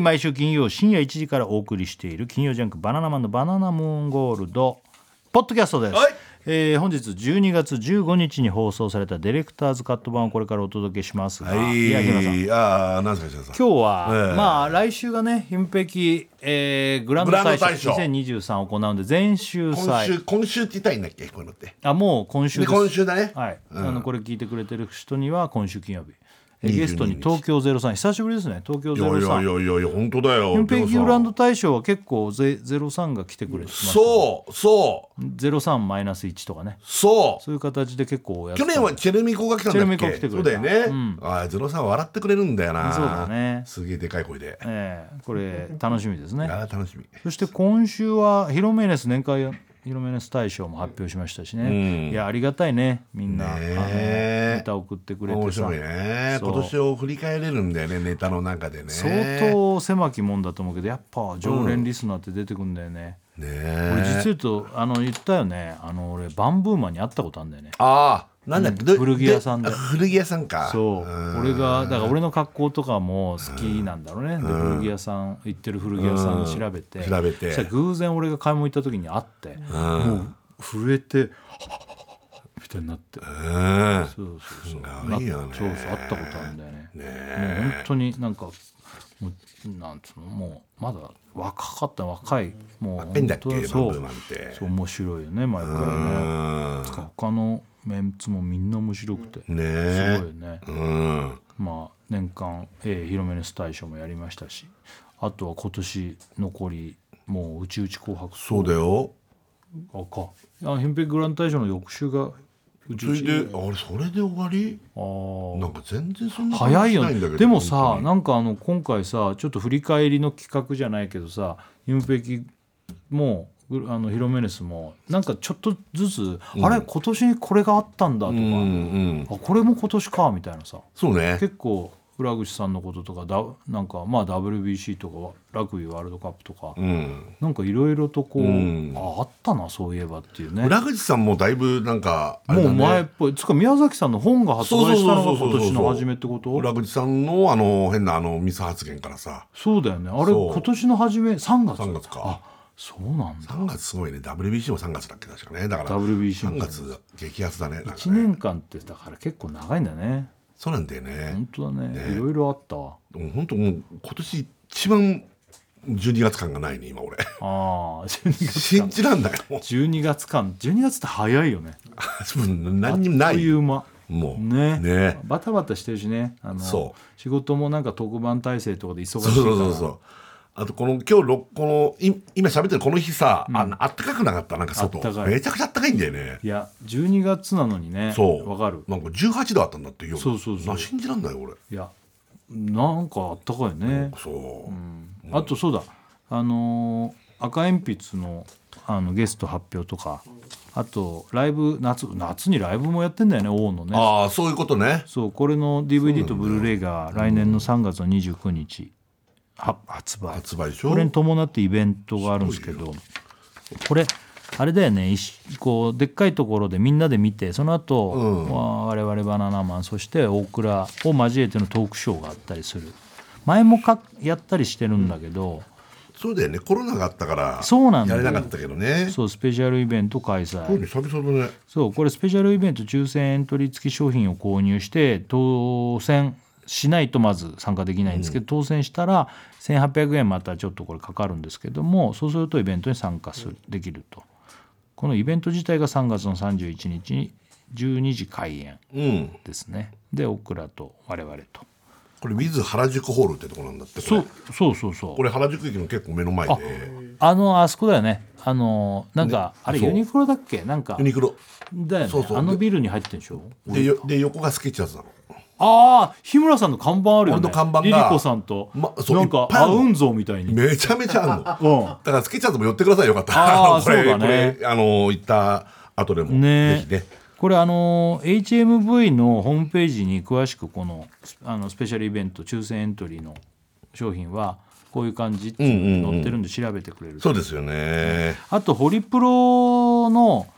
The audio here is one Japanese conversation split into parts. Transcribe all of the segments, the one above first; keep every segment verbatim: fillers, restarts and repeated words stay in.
毎週金曜深夜いちじからお送りしている金曜ジャンクバナナマンのバナナムーンゴールドポッドキャストです、 はい。 えー本日じゅうにがつじゅうごにちに放送されたディレクターズカット版をこれからお届けしますが、 はい。 や日村さんああ、なんですか、石田さん。 今日は、 ええまあ来週がねヒンペキ、えーグランド大グランド大賞賞にせんにじゅうさんを行うんで前週今祭週、今週って言いたいんだっけ、こういうのって。 あもう今週で、 です今週だね。 はい、 うんあのこれ聞いてくれてる人には今週金曜日えにじゅうにゲストに東京ゼロさん久しぶりですね東京いやいやゼロさんいやいやいや、本当だよ。 ヒンペキグランドでも大賞は結構ゼゼロさんが来てくれてまさしたそう、そう、 ゼロさんマイナスいちとかねそう。 そういう形で結構やってた去年はチェルミコが来たんだっけ。 チェルミコ来てくれたそうだよね。 うんああ、ゼロさん笑ってくれるんだよな。 そうだねすげえでかい声で。 ええこれ楽しみですねああ、楽しみ。 そして今週はヒロメネス年間ヒロメネス大賞も発表しましたしね、 うんいやありがたいねみんな、 ねえあのネタ送ってくれてさ面白いね。 そう今年を振り返れるんだよね、ネタの中でね。 相当狭きもんだと思うけどやっぱ常連リスナーって出てくるんだよね、 ね俺え。 実言うとあの言ったよねあの俺バンブーマンに会ったことあるんだよねああ、なんだっけ、ど古着屋さんであ古着屋さんか。 そううん俺がだから俺の格好とかも好きなんだろうね、で古着屋さん行ってる古着屋さん調べて、 調べてそしたら偶然俺が買い物行った時に会って、もう震えてみたいになって、 うん。 そうそうそうすごいよねなそうそう会ったことあるんだよねねもうえ。 本当になんかもうなんつうのもうまだ若かった若いもう若いんだっけ、バンブそうーマンって。 そう面白いよね毎回ねうん。 他のメンツもみんな面白くてすごいねよえ。 ねうん。 まあ年間、えー、ヒロメネス大賞もやりましたしあとは今年残りもううちうち紅白そうだよ。 あかあヒンペキグランド大賞の翌週がうちうちそれで、あれ、それで終わりあーなんか全然そんな早いよねしないんだけど。 でもさ本当になんかあの今回さちょっと振り返りの企画じゃないけどさヒンペキもぐあのヒロメネスもなんかちょっとずつ、あれ今年にこれがあったんだとか、 うんうん。 あこれも今年かみたいなさそうね。 結構浦口さんのこととかだなんかまあ ダブリュービーシー とかラグビーワールドカップとか、 うん。 なんかいろいろとこう、 うんああったなそういえばっていうね裏口さんもだいぶなんかあれもうだね。 前っぽいつうか宮崎さんの本が発売したのが今年の初めってこと裏口さんのあの変なあのミス発言からさ、 そうだよねあれそう今年の初めさんがつさんがつかあそうなんださんがつすごいね。 ダブリュービーシー もさんがつだっけ確かね。だからダブリュービーシーさんがつ激アツだね。なんかねいちねんかんってだから結構長いんだねそうなんだよね。 本当だねいろいろあったわでも本当もう今年一番じゅうにがつ感がないね今俺。 ああじゅうにがつ信じらんないもう。 じゅうにがつかんじゅうにがつって早いよね何にもなあっとい。 いう間もうねね。 バタバタしてるしねあのそう仕事もなんか特番体制とかで忙しいからそうそうそうそう。あとこの今日ろこのい今喋ってるこの日さ、ああったかくなかったなんか外あったかいめちゃくちゃあったかいんだよね。 いやじゅうにがつなのにねそうわかるなんかじゅうはちどあったんだって夜。 そうそうそうな信じらんないよ俺。 いやなんかあったかいね、 そう、 あとそうだあのー赤鉛筆のあのゲスト発表とかあとライブ夏夏にライブもやってんだよね王のねああそういうことね。 そうこれの ディーブイディー とブルーレイが来年のさんがつのにじゅうくにちは発売発売でしょ。 これに伴ってイベントがあるんですけどこれあれだよねいしこうでっかいところでみんなで見てその後、 うんまあ我々バナナマンそして大倉を交えてのトークショーがあったりする前もかやったりしてるんだけど、 そうだよね。コロナがあったからそうなんだよやれなかったけどね。 そうスペシャルイベント開そう催ね久々だね。 そうこれスペシャルイベント抽選エントリー付き商品を購入して当選しないとまず参加できないんですけど、当選したらせんはっぴゃくえんまたちょっとこれかかるんですけどもそうするとイベントに参加するできるとこのイベント自体がさんがつのさんじゅういちにちにじゅうにじ開演うん。 ですねでオクラと我々とこれウィズ原宿ホールってとこなんだって。これそうそうそうそうこれ原宿駅の結構目の前で。 あのあそこだよねあのなんか、 ねそうあれユニクロだっけなんかユニクロだよねそうそうあのビルに入ってんでしょでよで横がスケッチャーズなの。 ああ日村さんの看板あるよね俺の看板がリリコさんと、 まそうなんかいっぱいあるの合うんぞみたいにめちゃめちゃあるの。 うんだからスケッチャーズも寄ってくださいよかったあーのこれそうだねこれあの行った後でもねぜひね。 これあの エイチエムブイ のホームページに詳しくこのあのスペシャルイベント抽選エントリーの商品はこういう感じっていうの載ってるんで調べてくれると、 そうですよね。 あとホリプロの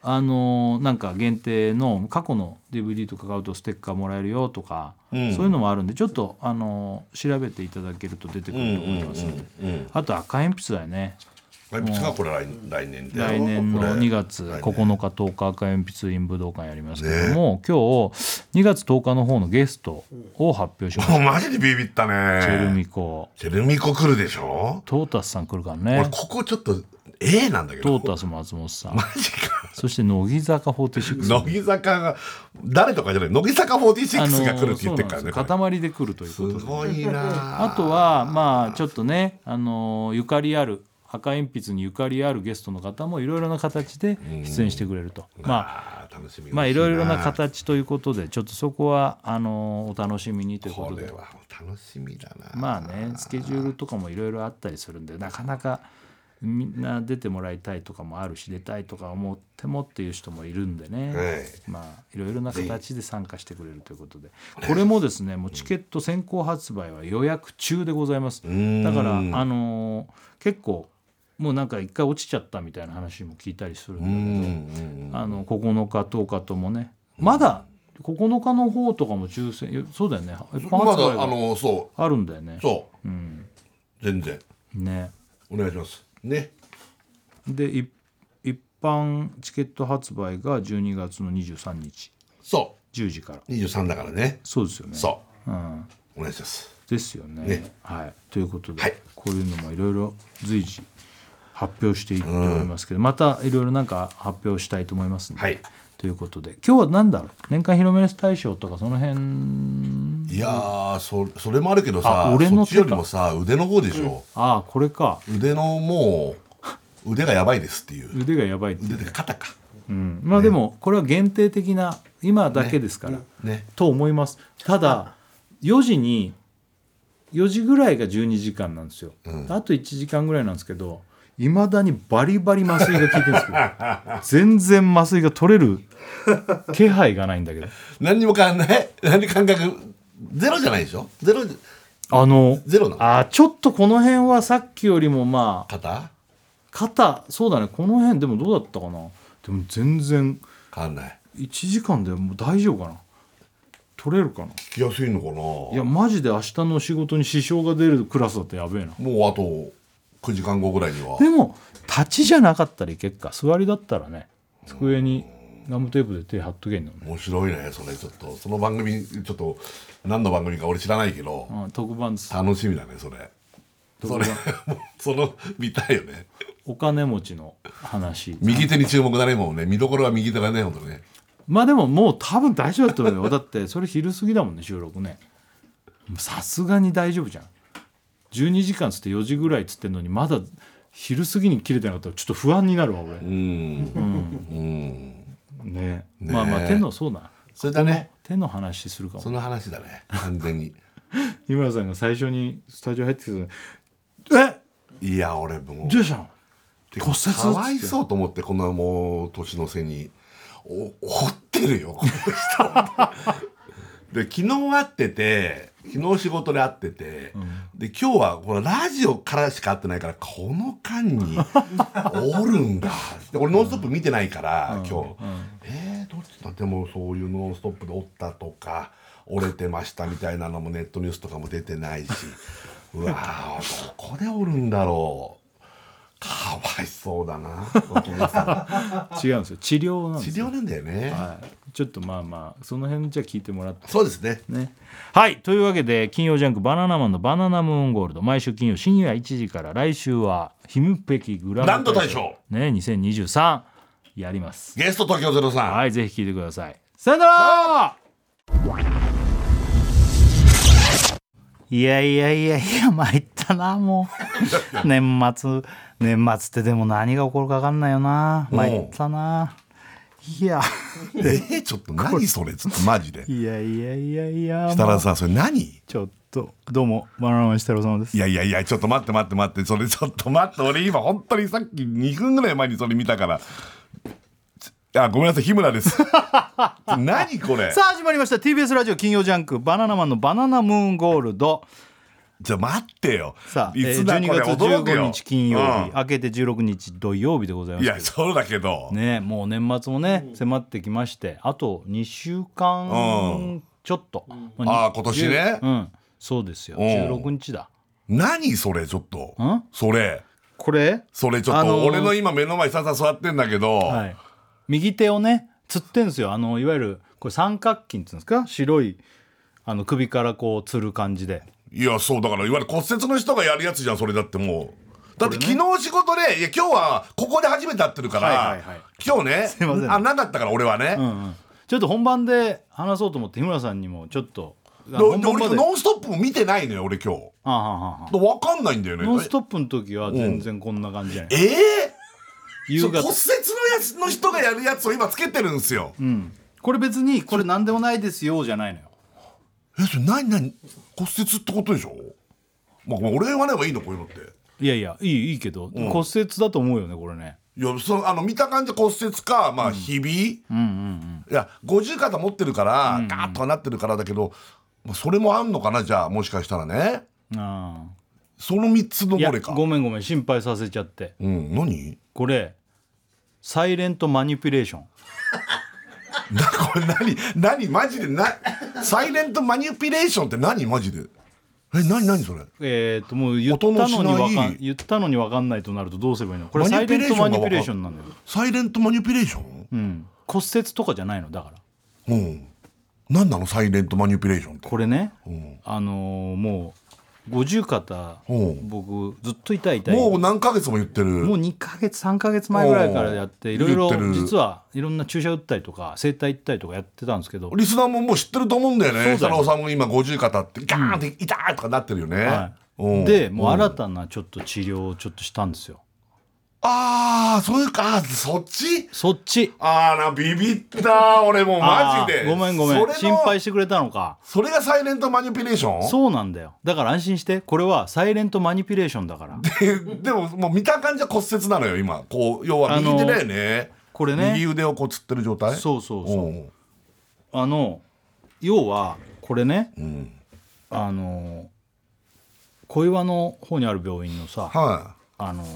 あのなんか限定の過去の ディーブイディー とか買うとステッカーもらえるよとか、うん、そういうのもあるんでちょっとあの調べていただけると出てくると思いますので、うんうんうんうん、あと赤鉛筆だよね。 赤鉛筆がこれ 来, 来年で来年のにがつここのかとおか赤鉛筆 in 武道館やりますけども、ね、今日にがつとおかの方のゲストを発表しました。 マジでビビったね。 チェルミコチェルミコ来るでしょ。 トータスさん来るからね。 俺ここちょっとええなんだけど。 トータス松本さんマジか。 そして乃木坂フォーティーシックス、 乃木坂が誰とかじゃない乃木坂フォーティーシックスが来るって言ってるからね。 塊で来るということで、 すごいな。 あとはまあちょっとねあのゆかりある赤鉛筆にゆかりあるゲストの方もいろいろな形で出演してくれると、まあ楽しみまあいろいろな形ということでちょっとそこはあのお楽しみにということで。 これは楽しみだな。 まあねスケジュールとかもいろいろあったりするんでなかなかみんな出てもらいたいとかもあるし出たいとか思ってもっていう人もいるんでね、はい、まあいろいろな形で参加してくれるということでこれもですねもうチケット先行発売は予約中でございます。だからあのー、結構もうなんか一回落ちちゃったみたいな話も聞いたりするんだけどあのここのかとおかともねまだここのかの方とかも抽選そうだよね一般発売があのそうあるんだよね。 そう、うん、全然ねお願いしますね。 で一般チケット発売がじゅうにがつのにじゅうさんにちそうじゅうじからにじゅうさんだからね。 そうですよね。 そう、 うん、 お願いしますですよね。 ねはい、ということで、 はい、 こういうのもいろいろ随時発表していっておりますけど、うん、またいろいろなんか発表したいと思いますので、はい、ということで今日は何だろう年間広めレス大賞とかその辺いやー そ, それもあるけどさ俺のそっちよりもさ腕の方でしょ、うん、 ああこれか腕のもう腕がやばいですっていう腕がやばいっていう腕で肩か、 うん、まあでもこれは限定的な今だけですから、ねね、と思います。ただよじによじぐらいがじゅうにじかんなんですよ、うん、あといちじかんぐらいなんですけどいまだにバリバリ麻酔が効いてるんですけど全然麻酔が取れる気配がないんだけど何にも変わんない何感覚ゼロじゃないでしょ。ゼロあのゼロなの。 あちょっとこの辺はさっきよりもまあ肩肩そうだねこの辺でもどうだったかな。でも全然変わんない。 いちじかんでもう大丈夫かな取れるかな。 聞きやすいのかな。 いやマジで明日の仕事に支障が出るクラスだってやべえな。 もうあとくじかんごぐらいには。 でも立ちじゃなかったらいけっか座りだったらね机にガムテープで手貼っとけんのね。 面白いねそれ。ちょっとその番組ちょっと何の番組か俺知らないけど、 うん、特番です。 楽しみだねそれ。それその見たいよね。 お金持ちの話右手に注目だねもうね見どころは右手だねほんとね。 まあでももう多分大丈夫だと思うよだってそれ昼過ぎだもんね収録ね。さすがに大丈夫じゃん。じゅうにじかんつってよじぐらいつってんのにまだ昼過ぎに切れてなかったらちょっと不安になるわ俺。うん、うんうん、ね, ねまあまあ手のそうだそれだね手の話するかも。 その話だね完全に日村さんが最初にスタジオ入ってきてえいや俺もうどうしたの骨折かわいそうと思ってこんなもう年の瀬にお掘ってるよこの人で昨日会ってて昨日仕事で会ってて、うん、で今日はこのラジオからしか会ってないからこの間におるんだで俺ノンストップ見てないから、うん、今日、うん、えー、どっちだでもそういうノンストップでおったとか折れてましたみたいなのもネットニュースとかも出てないしうわーどこでおるんだろうかわいそうだな違うんですよ治療なんですよ。 治療なんだよね、 はい、ちょっとまあまあその辺じゃ聞いてもらってそうですね。 ねはいというわけで金曜ジャンクバナナマンのバナナムーンゴールド毎週金曜深夜いちじから来週はヒムペキグランド大賞ねにせんにじゅうさんやります。 ゲスト東京ゼロさんはいぜひ聞いてください。さよなら。いやいやいやいや参ったなもう年末年末ってでも何が起こるか分かんないよな参ったな。いやえー、ちょっと何それちょっとマジでいやいやいやいや設楽さんそれ何ちょっとどうもバナナマン設楽様です。 いやいやいやちょっと待って待って待ってそれちょっと待って俺今本当にさっきにふんぐらい前にそれ見たからあごめんなさい日村です何これさあ始まりました ティービーエス ラジオ金曜ジャンクバナナマンのバナナムーンゴールドじゃあ待ってよ。 さあ、 いえー、12 つだこれ月15 驚くよ日金曜日、 うん明けてじゅうろくにち土曜日でございますけど。 いやそうだけど、 ね、もう年末もね迫ってきまして、あとにしゅうかんちょっと、 んあー今年ねうん、そうですよ、 うんじゅうろくにちだ。 何それちょっとんそれこれ、 それちょっと、 あのー俺の今目の前ささ座ってんだけど、 はい、右手をねつってんすよ。あのいわゆるこれ三角筋っていうんですか、白いあの首からこうつる感じで。 いやそうだからいわゆる骨折の人がやるやつじゃんそれ。だってもうだって昨日仕事で、いや今日はここで初めて会ってるから、 はいはいはい、 今日ねすいませんあなかったから俺はね、 うんうん、ちょっと本番で話そうと思って日村さんにもちょっとで本番まで俺ノンストップも見てないのよ俺今日。 ああはあはあ、 分かんないんだよね。 ノンストップの時は全然こんな感じじゃない、 ええー、 夕方骨折のやつの人がやるやつを今つけてるんですよ。 うん、これ別にこれ何でもないですよじゃないのよ。 えそれ何何骨折ってことでしょ。まあ俺はねばいいのこういうのって。 いやいやいいいいけど、うん、骨折だと思うよねこれね。 いやそあの見た感じ骨折かまあひび、うんうんうんうん、いや五十肩持ってるから、うんうん、ガーッとはなってるからだけど、まあ、それもあんのかなじゃあもしかしたらね。あそのみっつのどれか。 ごめんごめん心配させちゃって、 うん、何これサイレントマニピュレーションなこれ何何マジでなサイレントマニピュレーションって何マジで。え何何それ。 えっともう言ったのにわかん言ったのに分かんないとなるとどうすればいいの。これサイレントマニピュレーションなんだよ。 サイレントマニピュレーション、うん、 骨折とかじゃないのだから。 うん何なのサイレントマニピュレーションって。 これね、うん、あのー、もう五十肩、うん、僕ずっと痛い痛いもう何ヶ月も言ってる。 もうにかげつさんかげつまえぐらいからやっていろいろ実はいろんな注射打ったりとか整体行ったりとかやってたんですけど、 リスナーももう知ってると思うんだよね。佐野さんも今五十肩ってガーンって痛いとかなってるよね、はい、 でもう新たなちょっと治療をちょっとしたんですよ。 ああそういうかそっちそっちああなビビった俺もうマジでごめんごめん心配してくれたのか。 それがサイレントマニピュレーション。 そうなんだよ。だから安心してこれはサイレントマニピュレーションだから。 で, でももう見た感じは骨折なのよ今こう要は右手だよね。 これね右腕をこうつってる状態。 そうそうそう。あの要はこれね、うん、あの小岩の方にある病院のさ、はい、あの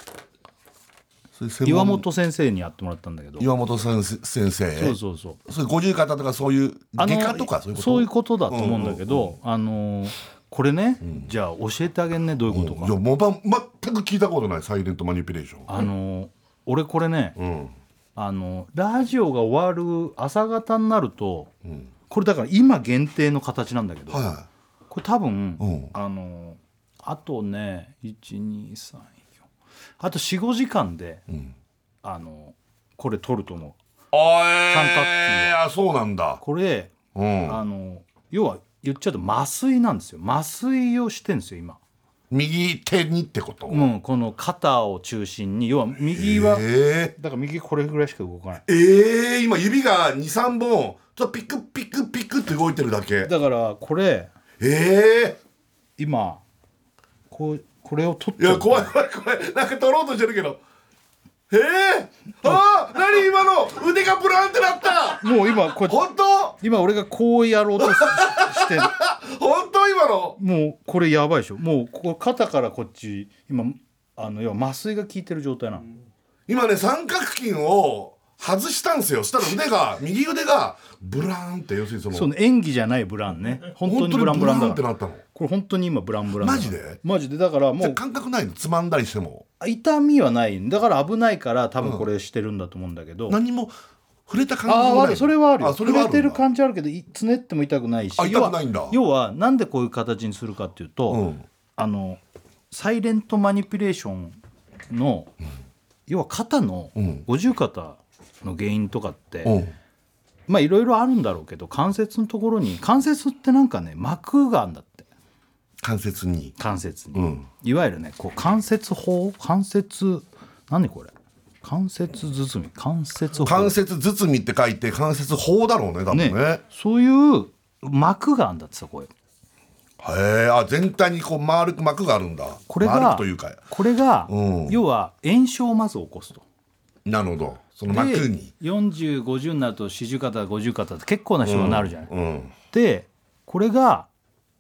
岩本先生にやってもらったんだけど。 岩本先生そうそうそう。 それ五十肩とかそういう外科とかそういうこと。 そういうことだと思うんだけど、うんうんうん、あのこれね、うん、じゃあ教えてあげんねどういうことか。 いやもう全く聞いたことないサイレントマニピュレーション。 あの俺これね、うん、あのラジオが終わる朝方になると、うん、これだから今限定の形なんだけど、はい、これ多分、うん、あのあとねいちにさんあと よん,ご 時間で、うん、あのこれ取ると思う。 あ三角筋あそうなんだ。 これ、うん、あの要は言っちゃうと麻酔なんですよ。麻酔をしてんですよ今。 右手にってこと。 うん、この肩を中心に要は右は、えー、だから右これぐらいしか動かない。 えー、今指がにさんぼんちょっとピクピクピクって動いてるだけだからこれえー、 今こうこれを取っていや怖い怖い怖いなんか取ろうとしてるけどえー、あー何今の腕がブランってなった。 もう今これ本当今俺がこうやろうとしてる本当今のもうこれやばいでしょ。もうここ肩からこっち今あの要は麻酔が効いてる状態なの。 今ね三角筋を外したんですよ。したら腕が右腕がブラーンって要するにそのそう、ね、演技じゃないブランね。本当にブランブランだってなったの。 これ本当に今ブランブランマジでマジでだからもう感覚ないのつまんだりしても痛みはないだから危ないから多分これしてるんだと思うんだけど、 うん、何も触れた感覚もない。 ああそれはあるよ。触れてる感じあるけどつねっても痛くないし。 あ痛くないんだ。 要はなんでこういう形にするかっていうと、うん、あのサイレントマニピュレーションの、うん、要は肩の五十肩の原因とかって、うん、まあいろいろあるんだろうけど関節のところに関節ってなんかね膜があるんだって。 関節に関節に、うん、いわゆるねこう関節包関節何これ関節包み関節包関節包みって書いて関節包だろうね多分ね。ねそういう膜があるんだってさこれ。 へえあ全体にこう丸く膜があるんだ。 これが丸くというかこれが、うん、要は炎症をまず起こすと。 なるほど。その膜によんじゅう、ごじゅうになると四十肩五十肩って結構な人になるじゃない、うんうん、でこれが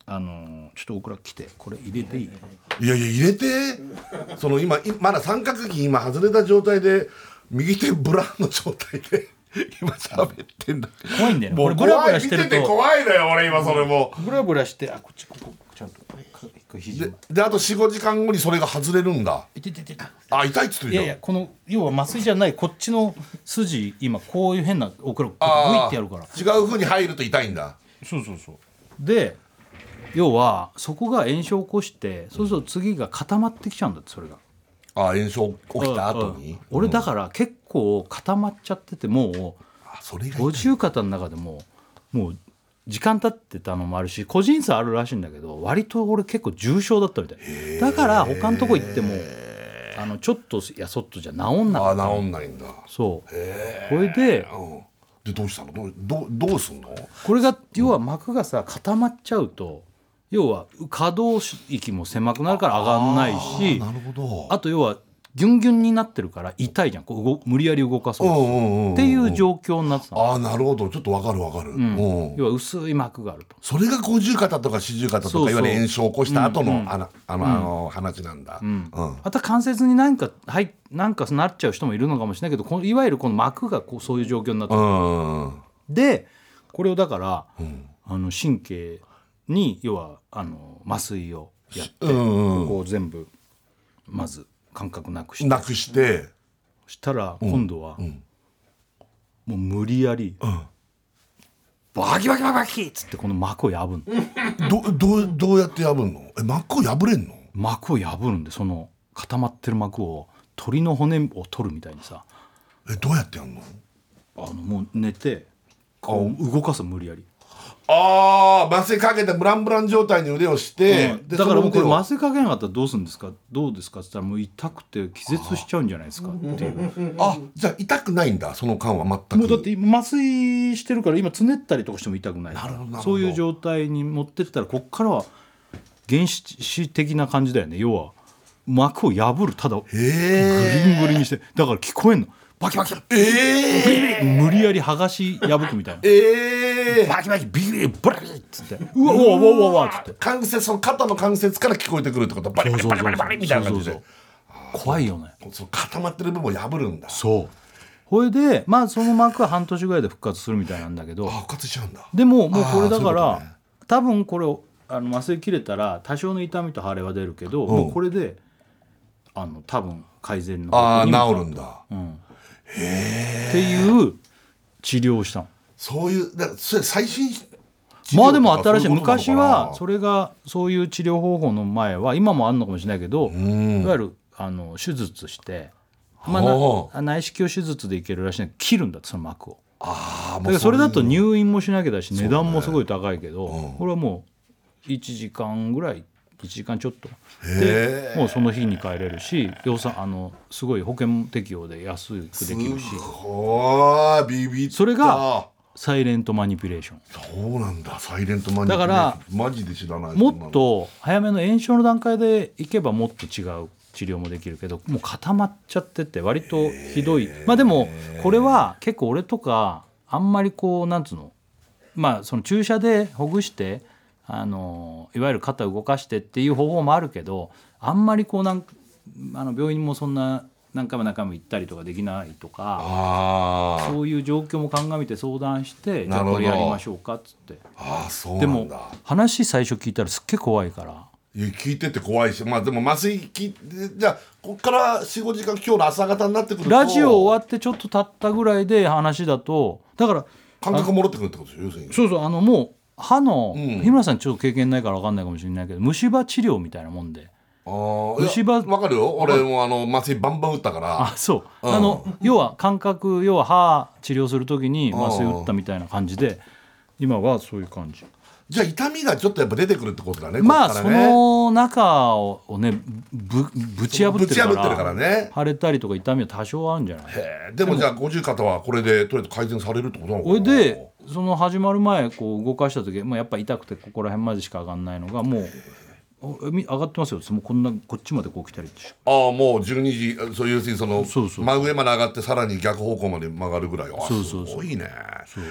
あのちょっとオクラ来てこれ入れていい？ いやいや入れてその今まだ三角筋今外れた状態で右手ブランの状態で今喋ってんだ。 怖いんだよね。 もうこれブラブラしてると見てて怖いのよ俺今それも。 ブラブラしてあこっちここちゃんと肘でであと よん,ご 時間後にそれが外れるんだ。 いてててあ痛いっつってるよ。 いやいやこの要は麻酔じゃないこっちの筋今こういう変なオクラグイあってやるから違う風に入ると痛いんだ。 そうそうそうで要はそこが炎症を起こしてそうすると次が固まってきちゃうんだってそれが。 あ炎症起きた後に、 うん、俺だから結構固まっちゃっててもうあそれが五十肩の中でももう時間経ってたのもあるし個人差あるらしいんだけど割と俺結構重症だったみたいだから他のとこ行ってもあのちょっとやそっとじゃ治んなかった。 あ治んないんだ。 そうこれで、 うん、でどうしたのどうどうどうすんのこれが要は膜がさ固まっちゃうと要は可動域も狭くなるから上がんないしあなるほど。 あと要はギュンギュンになってるから痛いじゃんこう動無理やり動かそうとするっていう状況になってたの。 ああなるほどちょっとわかるわかる、 うんうん、 要は薄い膜があると。 それが五十肩とか四十肩とそうそうかいわゆる炎症を起こした後の、 うんうんあのあの、あの話なんだ、 うんうんまた関節に何かはいなんかなっちゃう人もいるのかもしれないけどこのいわゆるこの膜がこうそういう状況になってる、 うんでこれをだから、 うんあの神経に要はあの麻酔をやって、 うんうんここを全部まず感覚なくしてなくしてそしたら今度は、 んもう無理やり、 んバキバキバキバキっつってこの膜を破るのどどうどうやって破るの？え膜を破れんの？ 膜を破るんでその固まってる膜を鳥の骨を取るみたいにさえどうやってやんの？ あのもう寝てこう動かす無理やり、 ああ麻酔かけてブランブラン状態に腕をして、 うんでだからもうこれその腕を麻酔かけなかったらどうするんですかどうですかって言ったらもう痛くて気絶しちゃうんじゃないですかっていうあじゃあ痛くないんだその間は全く。 もうだって今麻酔してるから今つねったりとかしても痛くないからなるほどなるほどそういう状態に持ってったらこっからは原始的な感じだよね。要は膜を破るただグリへングリにしてだから聞こえんのバキバキええ無理やり剥がし破くみたいなええバキバキビリブラキッつってうわうわうわうわうわっつって関節その肩の関節から聞こえてくるってことバリバリバリバリバリみたいな感じで怖いよね。 そう固まってる部分を破るんだ。 そうこれでまあその膜は半年ぐらいで復活するみたいなんだけどあ復活しちゃうんだ。 でももうこれだからあーそういうことね多分これをあの麻酔切れたら多少の痛みと腫れは出るけど、 うんもうこれであの多分改善のああ方向にも治るんだ。 うん、っていう治療をしたの。 そういうだからそれ最新治療とかまあでも新しいそううことなのかな昔はそれがそういう治療方法の前は今もあるのかもしれないけど、 んいわゆるあの手術して、まあほうな内視鏡手術でいけるらしいんだけど切るんだってその膜を。 ああだからそれだとういう入院もしなきゃだし値段もすごい高いけど、 うんこれはもういちじかんぐらいいちじかんちょっとへーでもうその日に帰れるし予算あのすごい保険適用で安くできるしおービビった。 それがサイレントマニピュレーション。 そうなんだサイレントマニピュレーションだからマジで知らない。 もっと早めの炎症の段階でいけばもっと違う治療もできるけどもう固まっちゃってて割とひどい。まあでもこれは結構俺とかあんまりこうなんつうのまあその注射でほぐしてあのいわゆる肩を動かしてっていう方法もあるけどあんまりこうなんあの病院もそんな何回も何回も行ったりとかできないとかあーそういう状況も鑑みて相談してじゃあなるほどこれやりましょうかっつってあーそうでもなんだ。 話最初聞いたらすっげえ怖いからいや聞いてて怖いしまあでも麻酔きじゃあこっからよん、ごじかん今日の朝方になってくるとラジオ終わってちょっと経ったぐらいで話だとだから感覚戻ってくるってことでしょ要するに。 そうそうあのもう歯の、 うん日村さんちょっと経験ないから分かんないかもしれないけど虫歯治療みたいなもんであー虫歯いやわかるよ俺もあの麻酔バンバン打ったからあそう、 うんあの要は感覚要は歯治療する時に麻酔打ったみたいな感じで今はそういう感じじゃあ痛みがちょっとやっぱ出てくるってことだねまあそこっからねの中をねぶぶち破ってるからぶち破ってるからね腫れたりとか痛みは多少あるんじゃないへーでもじゃあ五十肩はこれでとりあえず改善されるってことなのかそなれでその始まる前こう動かした時、まあ、やっぱ痛くてここら辺までしか上がんないのがもうおみ上がってますよもうこんなこっちまでこう来たりしてああもうじゅうにじそういう要するにそのそうそう真上まで上がってさらに逆方向まで曲がるぐらいあそうそうそうすごいねそう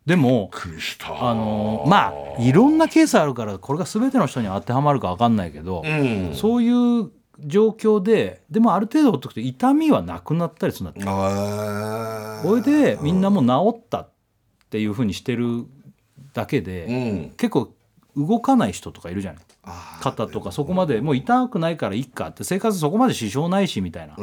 でもびっくりしたあのまあいろんなケースあるからこれが全ての人に当てはまるか分かんないけど、 うん、 そういう状況ででもある程度ほっとくと痛みはなくなったりするんだって。 あこれでみんなもう治ったっていうふうにしてるだけで、 うん、 結構動かない人とかいるじゃない。 あ肩とかそこまでもう痛くないからいっかって生活そこまで支障ないしみたいな、 うん、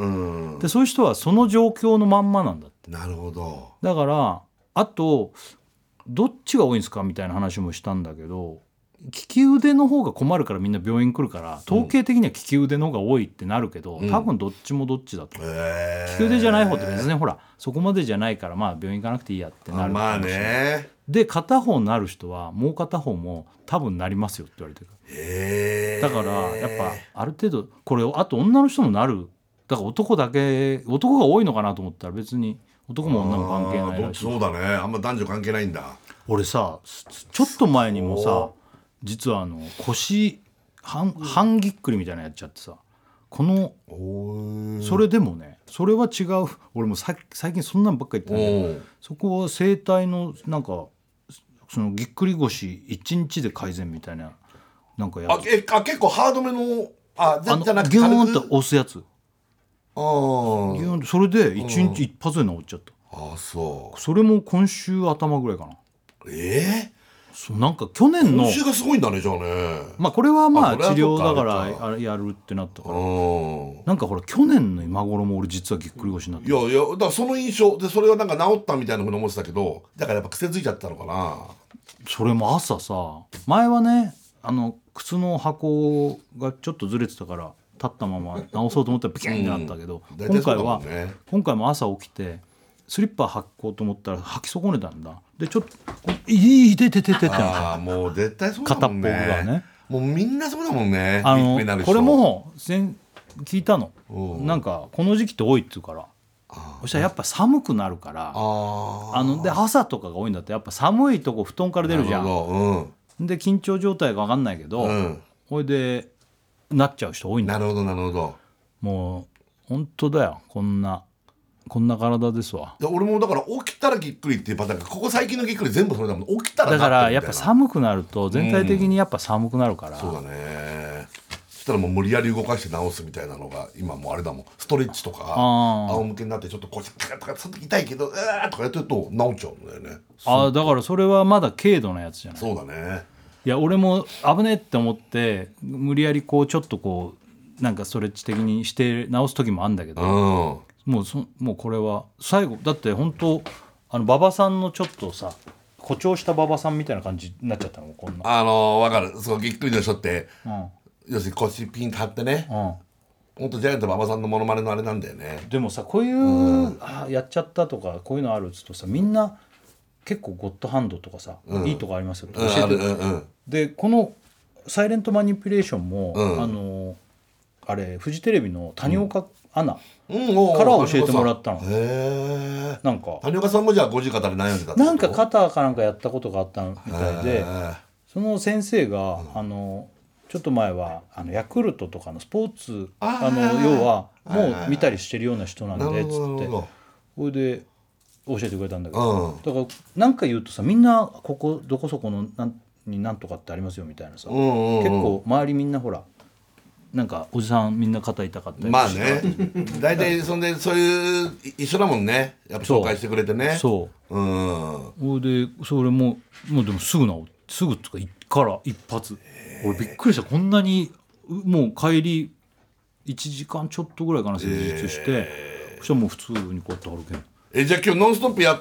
でそういう人はその状況のまんまなんだって。 なるほど。 だからあとどっちが多いんですかみたいな話もしたんだけど、利き腕の方が困るからみんな病院来るから統計的には利き腕の方が多いってなるけど、多分どっちもどっちだと、 へー利き腕じゃない方って別にほらそこまでじゃないからまあ病院行かなくていいやってなるまあかもしれない。 ね。 で片方なる人はもう片方も多分なりますよって言われてる。 へーだからやっぱある程度これあと女の人もなる。だから男だけ男が多いのかなと思ったら別に男も女も関係ないらしい。 そうだね、あんま男女関係ないんだ。 俺さちょっと前にもさ実はあの腰半半ぎっくりみたいなのやっちゃってさ、このそれでもねそれは違う。俺もさ最近そんなんばっかり言ってないけど、そこは整体のなんかそのぎっくり腰いちにちで改善みたいななんかやあえあ結構ハードめのあじゃあのじゃなくてギューン軽くと押すやつ、 あーギューンとそれでいちにち一発で治っちゃった。 あそうそれも今週頭ぐらいかな。 えそうなんか去年ー、 の今週がすごいんだねじゃあね。 まあこれはまあ治あそれはそっか療だからあれかあれやるってなったから、 うんなんかほら去年の今頃も俺実はぎっくり腰になっていやいやだからその印象でそれはなんか治ったみたいなふうに思ってたけど、だからやっぱ癖づいちゃったのかな。 それも朝さ前はねあの靴の箱がちょっとずれてたから立ったまま直そうと思ったらピキンってなったけど、 うん大体そうだも今回はんね今回も朝起きてスリッパ履こうと思ったら履き損ねたんだ。でちょっといいててててってああもう絶対そうだもんね。 片っぽがねもうみんなそうだもんね。 あびっくりになる人のこれも前聞いたの、 うんなんかこの時期って多いって言うから、そしたらやっぱ寒くなるからああので朝とかが多いんだってやっぱ寒いとこ布団から出るじゃん。 ん。 で緊張状態が分かんないけど、 うんほいでなっちゃう人多いんだ。 なるほどなるほど。 もう本当だよこんなこんな体ですわ。 いや俺もだから起きたらぎっくりっていうパターンがここ最近のぎっくり全部それだもん。起きたらだからやっぱなってるみたいな寒くなると全体的にやっぱ寒くなるから、 そうだね。そしたらもう無理やり動かして治すみたいなのが今もうあれだもん。ストレッチとかあー仰向けになってちょっとこうとかその時痛いけどうわーとかやってると治っちゃうんだよね。 あーだからそれはまだ軽度のやつじゃない。 そうだね。 いや俺も危ねえって思って無理やりこうちょっとこうなんかストレッチ的にして治す時もあるんだけど、 うんもうそもうこれは最後だって本当あの馬場さんのちょっとさ誇張した馬場さんみたいな感じになっちゃったのこんな。 あのー、分かる。そうぎっくりの人ってうん要するに腰ピンと張ってね、 うんほんとジャイアント馬場さんのモノマネのあれなんだよね。 でもさこういう、うん、あやっちゃったとかこういうのあるっつうとさみんな結構ゴッドハンドとかさ、うん、いいとこありますよとうん、 教えて、 あるうんうん、 でこのサイレントマニピュレーションも、 うん、 あのあれフジテレビの谷岡アナうん、 から教えてもらったの。 へえ。 なんか谷岡さんもじゃあごじ肩で悩んでたってことなんか肩かなんかやったことがあったみたいで、その先生が、うん、あのちょっと前はあのヤクルトとかのスポーツあの要はもう見たりしてるような人なんでっつってそれで教えてくれたんだけど、うん、だから何か言うとさみんなここどこそこのなんになんとかってありますよみたいなさ、うんうんうん、結構周りみんなほらなんかおじさんみんな肩痛かったりまあね大体そんでそういう一緒だもんねやっぱ紹介してくれてねそううんでそれももうでもすぐ治ってすぐとかから一発俺びっくりしたこんなにもう帰りいちじかんちょっとぐらいかな施術して、そしたらもう普通にこうやって歩ける。 えじゃあ今日「ノンストップ!」やって、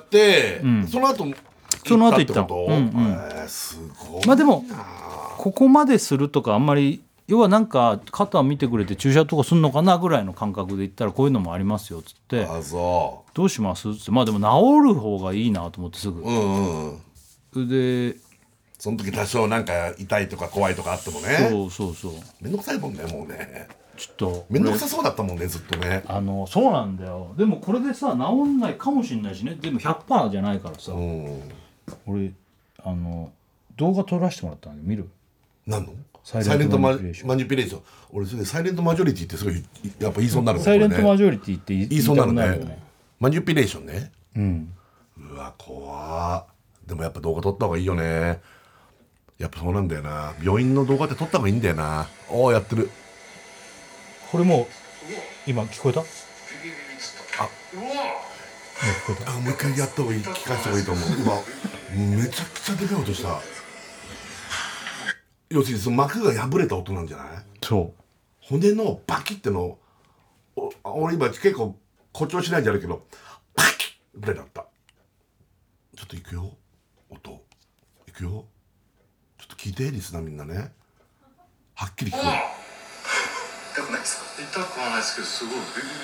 うん、その後その後行ったの、うんうんえー、すごいまあでもここまでするとかあんまり要はなんか肩見てくれて注射とかすんのかなぐらいの感覚で言ったらこういうのもありますよっつってあそうどうしますっつってまあでも治る方がいいなと思ってすぐ、 うんうん、 でその時多少なんか痛いとか怖いとかあってもねそうそうそうめんどくさいもんねもうねちょっとめんどくさそうだったもんねずっとねあのそうなんだよでもこれでさ治んないかもしれないしねでも ひゃくパーセント じゃないからさ、うん、俺あの動画撮らせてもらったんで見る何のサイレントマニピュレーション俺それでサイレントマジョリティってすごいやっぱ言いそうになるねサイレントマジョリティって言いそうになるねねマニピュレーションねうんうわ怖でもやっぱ動画撮った方がいいよね。やっぱそうなんだよな。病院の動画って撮った方がいいんだよな。おおやってる。 これもう今聞こえた？あ、 うわあ、もう一回やった方がいい、聞かせた方がいいと思う。うわめちゃくちゃでかい音した。要するにその膜が破れた音なんじゃない？ そう。 骨のバキってのお俺今結構誇張しないんじゃないけどバキッぐらいだった。ちょっといくよ、音いくよ。ちょっと聞いてリスナーみんなね、はっきり聞こえる。 痛くないですか？痛くはないですけどすごいビビビビ。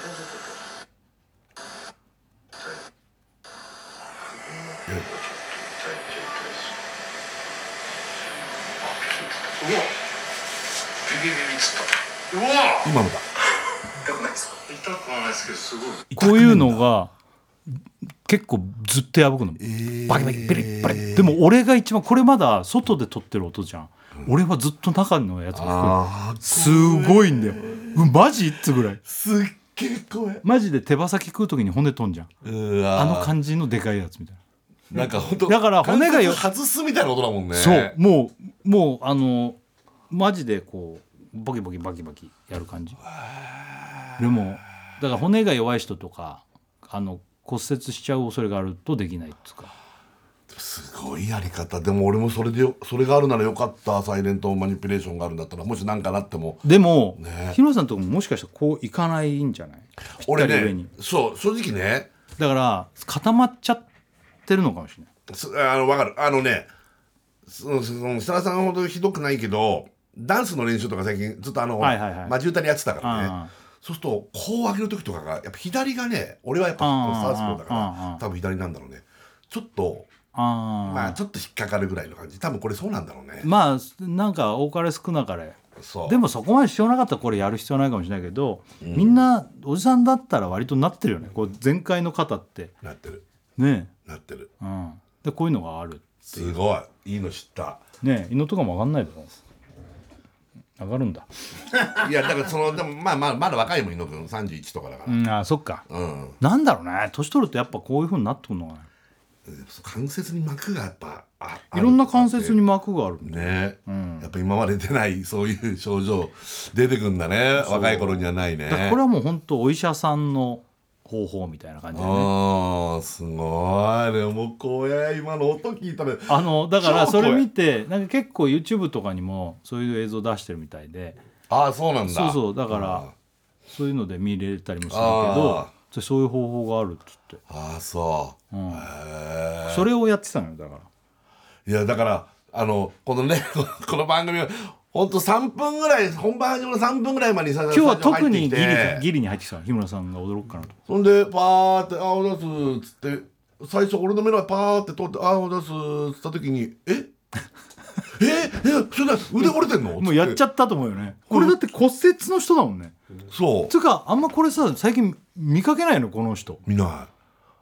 うわビビビビっつった。うわ今のだ。 痛くないですか？痛くはないですけどすごい。 こういうのが結構ずっと破くの、 えー、 バキバキビリッバリッ。でも俺が一番これまだ外で撮ってる音じゃん、うん、俺はずっと中のやつが聞こえる。すごいんだよ、うん、マジっつぐらい。 すっげえ怖い。 マジで手羽先食う時に骨飛んじゃん。 うあの感じのでかいやつみたいな。 なんか本当だから骨がよ外すみたいな音だもんね。 そうもうもうあのマジでこうボキボキバキバキやる感じ。でもだから骨が弱い人とかあの骨折しちゃう恐れがあるとできないっつうか。 すごいやり方。でも俺もそれでよそれがあるならよかった。サイレントマニピュレーションがあるんだったら、もし何かなっても。 でも、 ね、 日村さんとこももしかしたらこういかないんじゃない？ 俺ね、そう正直ね、 だから固まっちゃってるのかもしれない。 あの分かる。あのね、そのその設楽さんほどひどくないけど、ダンスの練習とか最近ずっとあの、はいはいはい、マジ歌でやってたからね。そうするとこう上げる時とかがやっぱ左がね、俺はやっぱサウスポーだから多分左なんだろうね。ちょっとあまあちょっと引っかかるぐらいの感じ。多分これそうなんだろうね。 まあなんか多かれ少なかれ。でもそこまで必要なかったらこれやる必要ないかもしれないけど、うん、みんなおじさんだったら割となってるよね。こう全開の肩ってなってるねえなってる、 うん、でこういうのがあるっていう。 すごいいいの知ったねえ。胃のとかも上がんないだろ。上がるんだいやだからそのでもまあまあまだ若いもん、井野君さんじゅういちとかだから、 うん、あそっか、うん、なんだろうね、年取るとやっぱこういう風になってくるのかな。 関節に膜がやっぱあいろんな関節に膜があるね、うん、やっぱ今まで出ないそういう症状出てくんだね。若い頃にはないね。 これはもう本当お医者さんの方法みたいな感じでね。 ああすごい。でも怖い今の音聞いたら。 あのだからそれ見てなんか結構 YouTube とかにもそういう映像出してるみたいで。 ああそうなんだ。 そうそうだからそういうので見れたりもするけど、そういう方法があるっつって。 ああそう、うん、 へそれをやってたのよ。だからいやだからあのこのねこの番組はほんとさんぷんぐらい、本番始まるさんぷんぐらいまでに今日は特にギリギリに入ってきた。日村さんが驚くかなと。 そんでパーって「あおだす」っつって最初俺の目の前パーって通って「あおだす」っつった時に「えええそれだ腕折れてんの？」 もうやっちゃったと思うよね。これだって骨折の人だもんね。 そうつうかあんまこれさ最近見かけないのこの人。 見ない。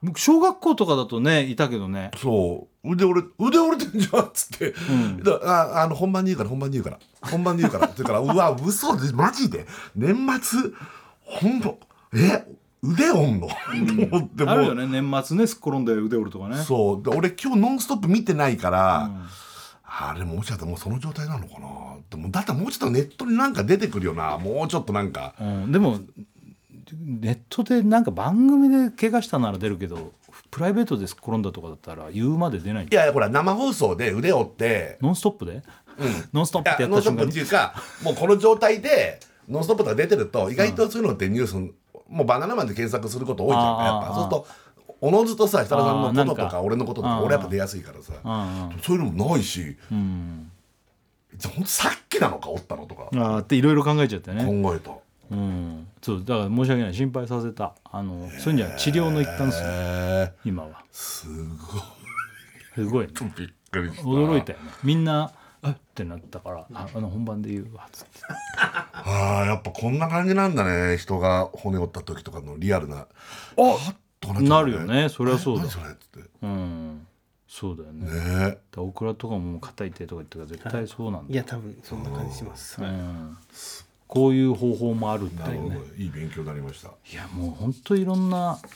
小学校とかだとねいたけどね。 そう腕折れ腕折れてんじゃんっつって、うん、だああの本番で言うから本番で言うから本番で言うからって言うからうわ嘘でマジで年末ほんとえ腕折んの、うん、と思ってもあるよね年末ねすっ転んで腕折るとかね。 そうで俺今日ノンストップ見てないから、うん、あれもしかしたらもうその状態なのかな。でもだったらもうちょっとネットになんか出てくるよな。もうちょっとなんか、うん、 でもネットでなんか番組で怪我したなら出るけどプライベートですっ転んだとかだったら言うまで出ない。 いやほら生放送で腕折ってノンストップで、うん、ノンストップってやった瞬間にノンストップっていうかもうこの状態でノンストップとか出てると意外とそういうのってニュース、うん、もうバナナマンで検索すること多いじゃんやっぱ。そうするとおのずとさ設楽さんのこととか俺のこととか俺やっぱ出やすいからさそういうのもないし、うん、じゃあほんとさっきなのか折ったのとかあっていろいろ考えちゃってね。 考えた。 うん、そうだから申し訳ない心配させた。あのそういうんじゃ治療の一環ですよ今は。 すごいすごい、ね、 びっくりした。 驚いたよねみんなあってなったからああの本番で言うわつってあやっぱこんな感じなんだね。人が骨折った時とかのリアルなあっな, ね、なるよね。それはそうだ。 何それっつって、 うん、そうだよね。ねオクラとかも硬い手とか言ってから絶対そうなんだ。 いや多分そんな感じします、はい、うんこういう方法もあるっていうね。 いい勉強になりました。 いやもう本当いろんな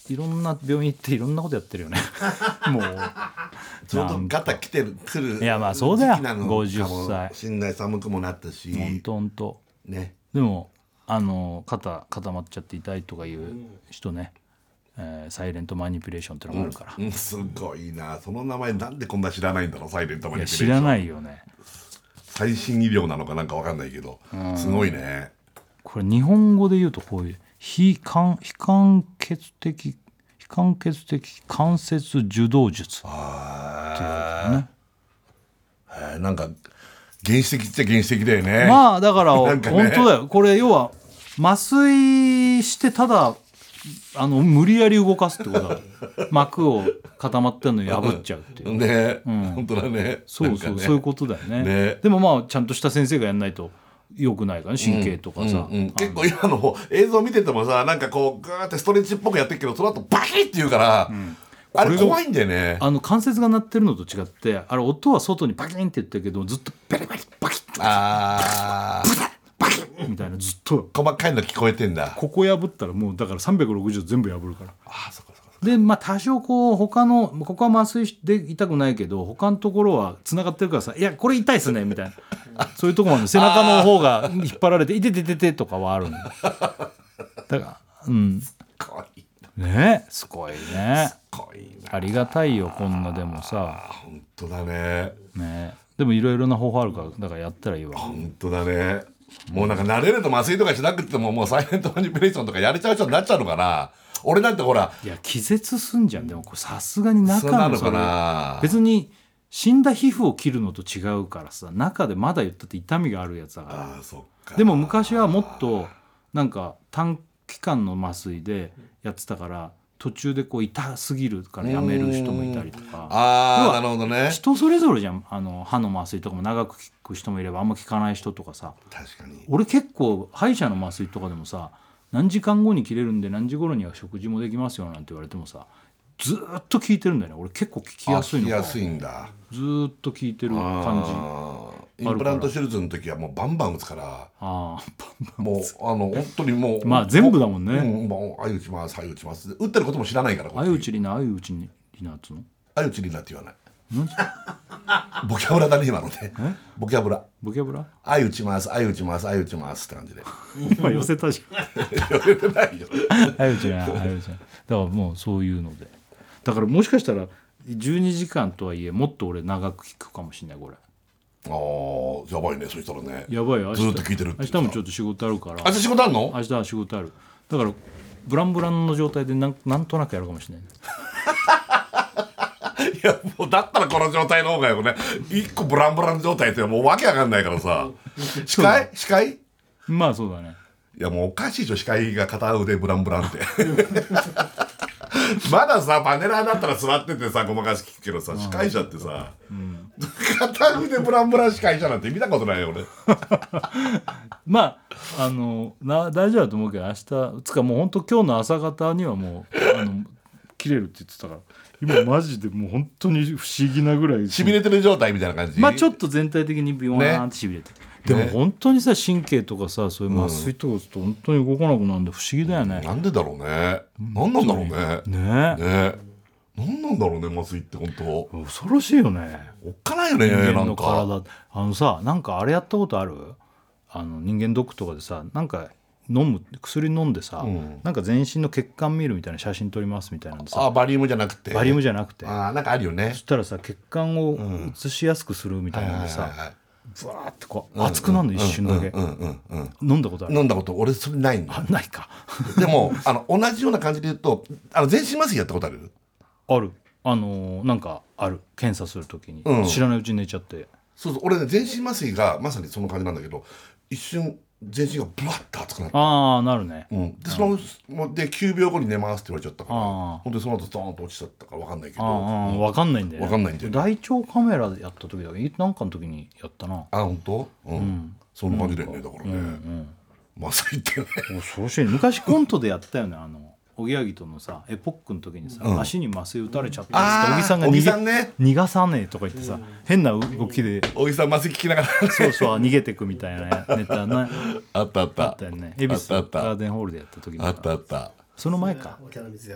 いろんな病院行っていろんなことやってるよねもうちょうどガタ来てる来るいやまあそうだよ時期なのかもごじゅっさいしんない、寒くもなったしほんとほんとね。 でもあの肩固まっちゃって痛いとかいう人ね、えーサイレントマニピュレーションってのがあるから、 うん、すごいな。その名前なんでこんな知らないんだろう。サイレントマニピュレーション。 いや知らないよね。 最新医療なのかなんかわかんないけど、すごいね。 これ日本語で言うとこういう非関非間欠的非間欠的関節受動術っていうやつだね。 えーなんか原始的っちゃ原始的だよね。 まあだからなんかね本当だよ。これ要は麻酔してただあの無理やり動かすってことだ。膜を固まってるの破っちゃうっていう。 ね、 うん本当だね。 そうそう、 なんかねそういうことだよね。 ねでもまあちゃんとした先生がやんないと良くないからね、神経とかさ。 うんうん結構今の映像見ててもさ、なんかこうグーってストレッチっぽくやってるけど、その後バキッって言うから、あれ怖いんだよね。 あの関節が鳴ってるのと違ってあれ音は外にバキンって言ってるけどずっとベリバリバキッあーバキッみたいなずっと細かいの聞こえてんだ。 ここ破ったらもうだからさんびゃくろくじゅうど全部破るから。 ああ、そこそこ。 でまあ多少こう他のここは麻酔で痛くないけど他のところはつながってるからさいやこれ痛いっすねみたいなそういうところまで背中の方が引っ張られていててててとかはあるんだだからうん怖い。 ねすごいね怖いな。 ありがたいよこんなでもさあ本当だね。 ねでもいろいろな方法あるからだからやったらいいわ。 本当だね。もうなんか慣れると麻酔とかしなくてももうサイレントマニピュレーションとかやれちゃう人になっちゃうのかな。俺なんてほらいや気絶すんじゃん。でもこれさすがに中そうなのかのそれな。 別に死んだ皮膚を切るのと違うからさ中でまだ言ったって痛みがあるやつだから。 ああそっか。 でも昔はもっとなんか短期間の麻酔でやってたから途中でこう痛すぎるからやめる人もいたりとか。要はああなるほどね。 人それぞれじゃん。あの歯の麻酔とかも長く効く人もいればあんま効かない人とかさ。 確かに。 俺結構歯医者の麻酔とかでもさ何時間後に切れるんで何時頃には食事もできますよなんて言われてもさずーっと聞いてるんだよね。俺結構聞きやすいのかあ聞きやすいんだ。 ずーっと聞いてる感じ。 あーインプラント手術の時はもうバンバン打つからああもうあの本当にもうまあ全部だもんねうん、もう相打ちます相打ちます打ってることも知らないからこっち相打ちりな相打ちりなっつうの相打ちになって言わないボキャブラだね今のねボキャブラボキャブラ相打ちます相打ちます相打ちますって感じで今寄せたじ言われてないよゃん相打ちな相打ちなだからもうそういうのでだからもしかしたらじゅうにじかんとはいえもっと俺長く聞くかもしれないこれ。 ああやばいねそしたらねやばいよ明日ずっと聞いてるって明日もちょっと仕事あるから明日仕事あんの明日は仕事あるだからブランブランの状態でなんなんとなくやるかもしれないいやもうだったらこの状態の方がよね一個ブランブラン状態ってもうわけわかんないからさ司会司会まあそうだねいやもうおかしいでしょ司会が片腕ブランブランってまださパネラーだったら座っててさごまかし聞くけどさ司会者ってさ、うん、片腕ブランブラン司会者なんて見たことないよ俺まああのな大丈夫だと思うけど明日つかもう本当今日の朝方にはもうあの切れるって言ってたから今マジでもう本当に不思議なぐらいしびれてる状態みたいな感じまあちょっと全体的にビヨーンってしびれてる、ねでも本当にさ神経とかさそういう麻酔とかすると本当に動かなくなるんで不思議だよね、 なんでだろうね何なんだろうねねね何なんだろうね麻酔って本当恐ろしいよねおっかないよね人間のなんか体あのさなんかあれやったことあるあの人間ドックとかでさなんか飲む薬飲んでさ、うん、なんか全身の血管見るみたいな写真撮りますみたいなんでさあバリウムじゃなくてバリウムじゃなくてあなんかあるよねそしたらさ血管を映しやすくするみたいなんでさブワーってこう熱くなるの一瞬だけ飲んだことある飲んだこと俺それないんだあないかでもあの同じような感じで言うとあの全身麻酔やったことあるあるあのー、なんかある検査するときに、うん、知らないうちに寝ちゃってそうそう俺ね全身麻酔がまさにその感じなんだけど一瞬全身がブワッと熱くなってああなるね、 うん、でそのできゅうびょうごに寝ますって言われちゃったからほんでその後ドーンと落ちちゃったから分かんないけどあ、うん、分かんないんだよ、ね、 分かんないんだよ、ね、 大腸カメラでやった時だけなんかの時にやったなあ本当うん、うん、そんな感じだよねだからね、うんうん、麻酔ってね恐ろしい昔コントでやったよねあのおぎやはぎとのさエポックの時にさ、うん、足に麻酔打たれちゃったって小木さんが逃げ、ね、逃がさねえとか言ってさ、うん、変な動きで小木さん麻酔聞きながら、ね、 そうそう逃げてくみたいなネタねあったあったあったよね恵比寿ガーデンホールでやった時にあったあったその前かお茶の水でやったやつです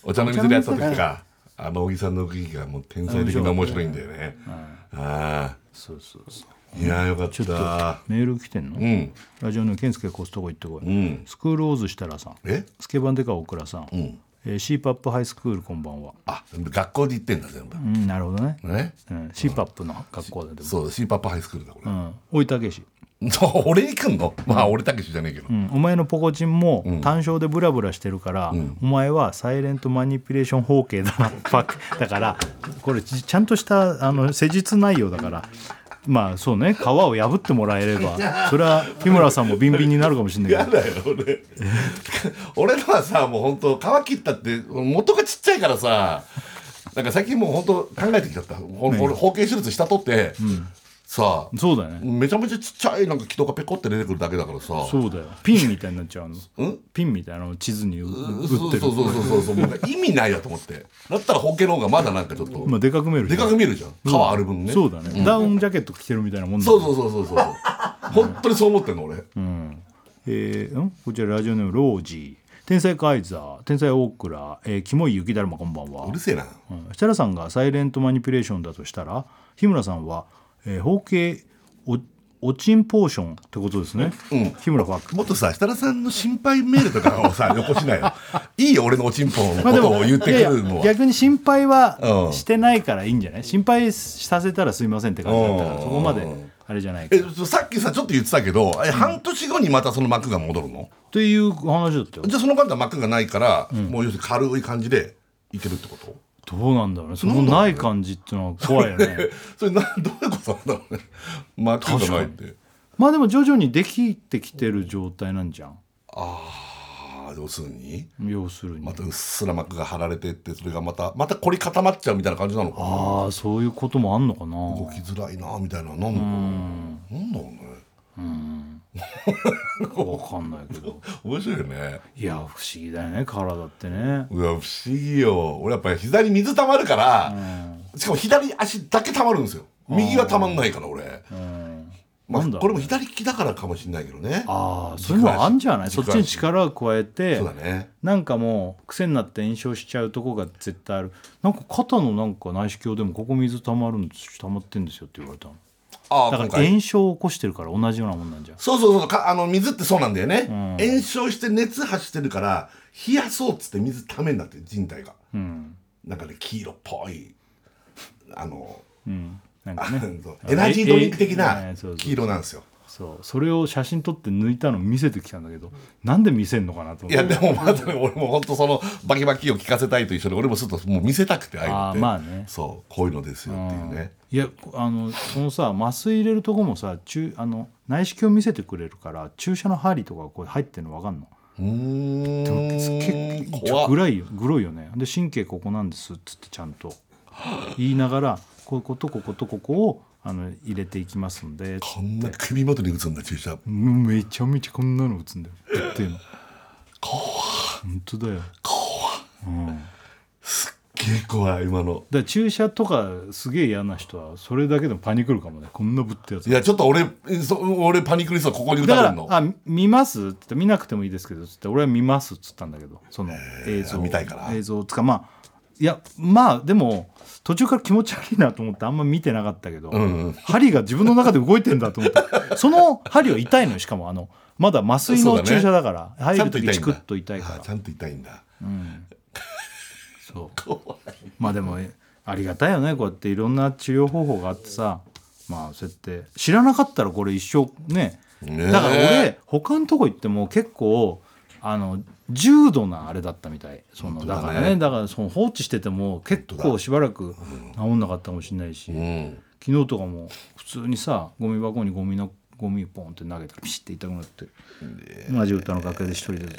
お茶の水でやった時かあの小木さんの動きがもう天才的に面白いんだよね、うん、ああそうそうそういやよかった。 メール来てんの、うん、ラジオの健介コストコ行ってこい、うん、スクールオーズ設楽さんえスケバンデカ大倉さん、うんえー、シーパップハイスクールこんばんは。 あ学校で行ってんだ全部、 うん、なるほどねね、 うん、シーパップの学校だでもそう シーパップハイスクールだこれ、うん、 大井武史そう俺に来んのまあ、うん、俺たけしじゃねえけど、 うん、お前のポコチンも単勝でブラブラしてるから、うん、お前はサイレントマニピュレーション包茎だなだからこれちゃんとしたあの施術内容だからまあそうね皮を破ってもらえればそれは日村さんもビンビンになるかもしれないけどやだよ俺俺のはさもう本当皮切ったって元がちっちゃいからさなんか最近もう本当考えてきちゃった、ね、俺包茎手術したとって、うんさあそうだねめちゃめちゃちっちゃいなんか気とかペコって出てくるだけだからさそうだよピンみたいになっちゃうのんピンみたいなの地図に打ってるそうそうそうそうそうもう意味ないやと思ってだったら包茎の方がまだなんかちょっと、 まあ、でかく見えるでかく見えるじゃん皮ある分ねそうだね、うん、ダウンジャケット着てるみたいなもんだ、 ね、そうそうそうそうそう本当にそう思ってんの俺、 うんえー、んこちらラジオネームロージー天才カイザー天才大倉、えー、キモい雪だるまこんばんはうるせえな、 うん、設楽さんがサイレントマニピュレーションだとしたら日村さんは、えー、包茎お, おちんポーションってことですね、うん、日村ファックもっとさ設楽さんの心配メールとかをさよこしないよいいよ俺のおちんぽのことを言ってくるのは、まあ、 逆に心配はしてないからいいんじゃない、うん、心配させたらすいませんって感じだったからそこまであれじゃないかえさっきさちょっと言ってたけどえ、うん、半年後にまたその膜が戻るのっていう話だったよ。 じゃあその間は膜がないから、うん、もう要するに軽い感じでいけるってこと？ どうなんだろうねそのない感じっていうのは怖いよねそれなどういうことなんだろうね膜がないってまあでも徐々にできてきてる状態なんじゃんああ要するに要するにまたうっすら膜が張られてってそれがまたまた凝り固まっちゃうみたいな感じなのかなああそういうこともあんのかな動きづらいなみたいななんだろうなんだろうねうん分かんないけど面白いよねいや不思議だよね体ってねうわ不思議よ俺やっぱり膝に水溜まるから、うん、しかも左足だけ溜まるんですよ右は溜まんないから俺、うんまあ、これも左利きだからかもしれないけどねああそういうのあんじゃないそっちに力を加えてそうだ、ね、 なんかもう癖になって炎症しちゃうとこが絶対あるなんか肩のなんか内視鏡でもここ水溜まるんです溜まってんですよって言われたのあだから炎症を起こしてるから同じようなもんなんじゃんそうそうそうかあの水ってそうなんだよね、うん、炎症して熱発してるから冷やそうっつって水ためんだって人体が、うん、なんかね黄色っぽいあの、うん、なんかねエナジードリンク的な黄色なんですよそうそれを写真撮って抜いたの見せてきたんだけどなんで見せんのかなと思っていやでもまだね俺も本当そのバキバキを聞かせたいと一緒で俺もするともう見せたくてああいうのってあまあねそうこういうのですよっていうねいやあのそのさ麻酔入れるとこもさ中あの内視鏡見せてくれるから注射の針とかこう入ってるの分かんのうーん結構グラいよグロいよねで神経ここなんですっつってちゃんと言いながらこういうことこことここをあの入れていきますんでこんな首元に打つんだ注射めちゃめちゃこんなの打つんだよっていうの怖本当だよ怖、うん、すっげえ怖い今のだから注射とかすげえ嫌な人はそれだけでもパニクるかもねこんなぶってやついやちょっと俺そ俺パニクりそうここに打たれるのだからあ見ますって言って見なくてもいいですけどつって俺は見ますっつったんだけどその映像見たいから映像つかまあいやまあでも途中から気持ち悪いなと思ってあんま見てなかったけど、うんうん、針が自分の中で動いてんだと思ってその針は痛いのよしかもあのまだ麻酔の注射だからだ、ね、入るときチクッと痛いからちゃんと痛いんだ、うん、 そうまあでもありがたいよねこうやっていろんな治療方法があってさまあそうやって知らなかったらこれ一生ねねだから俺他のとこ行っても結構あの重度なあれだったみたいそのだからねだからその放置してても結構しばらく治んなかったかもしれないし、うん、昨日とかも普通にさゴミ箱にゴミのゴミポンって投げたらピシッて痛くなって同じ歌の楽屋で一人で、え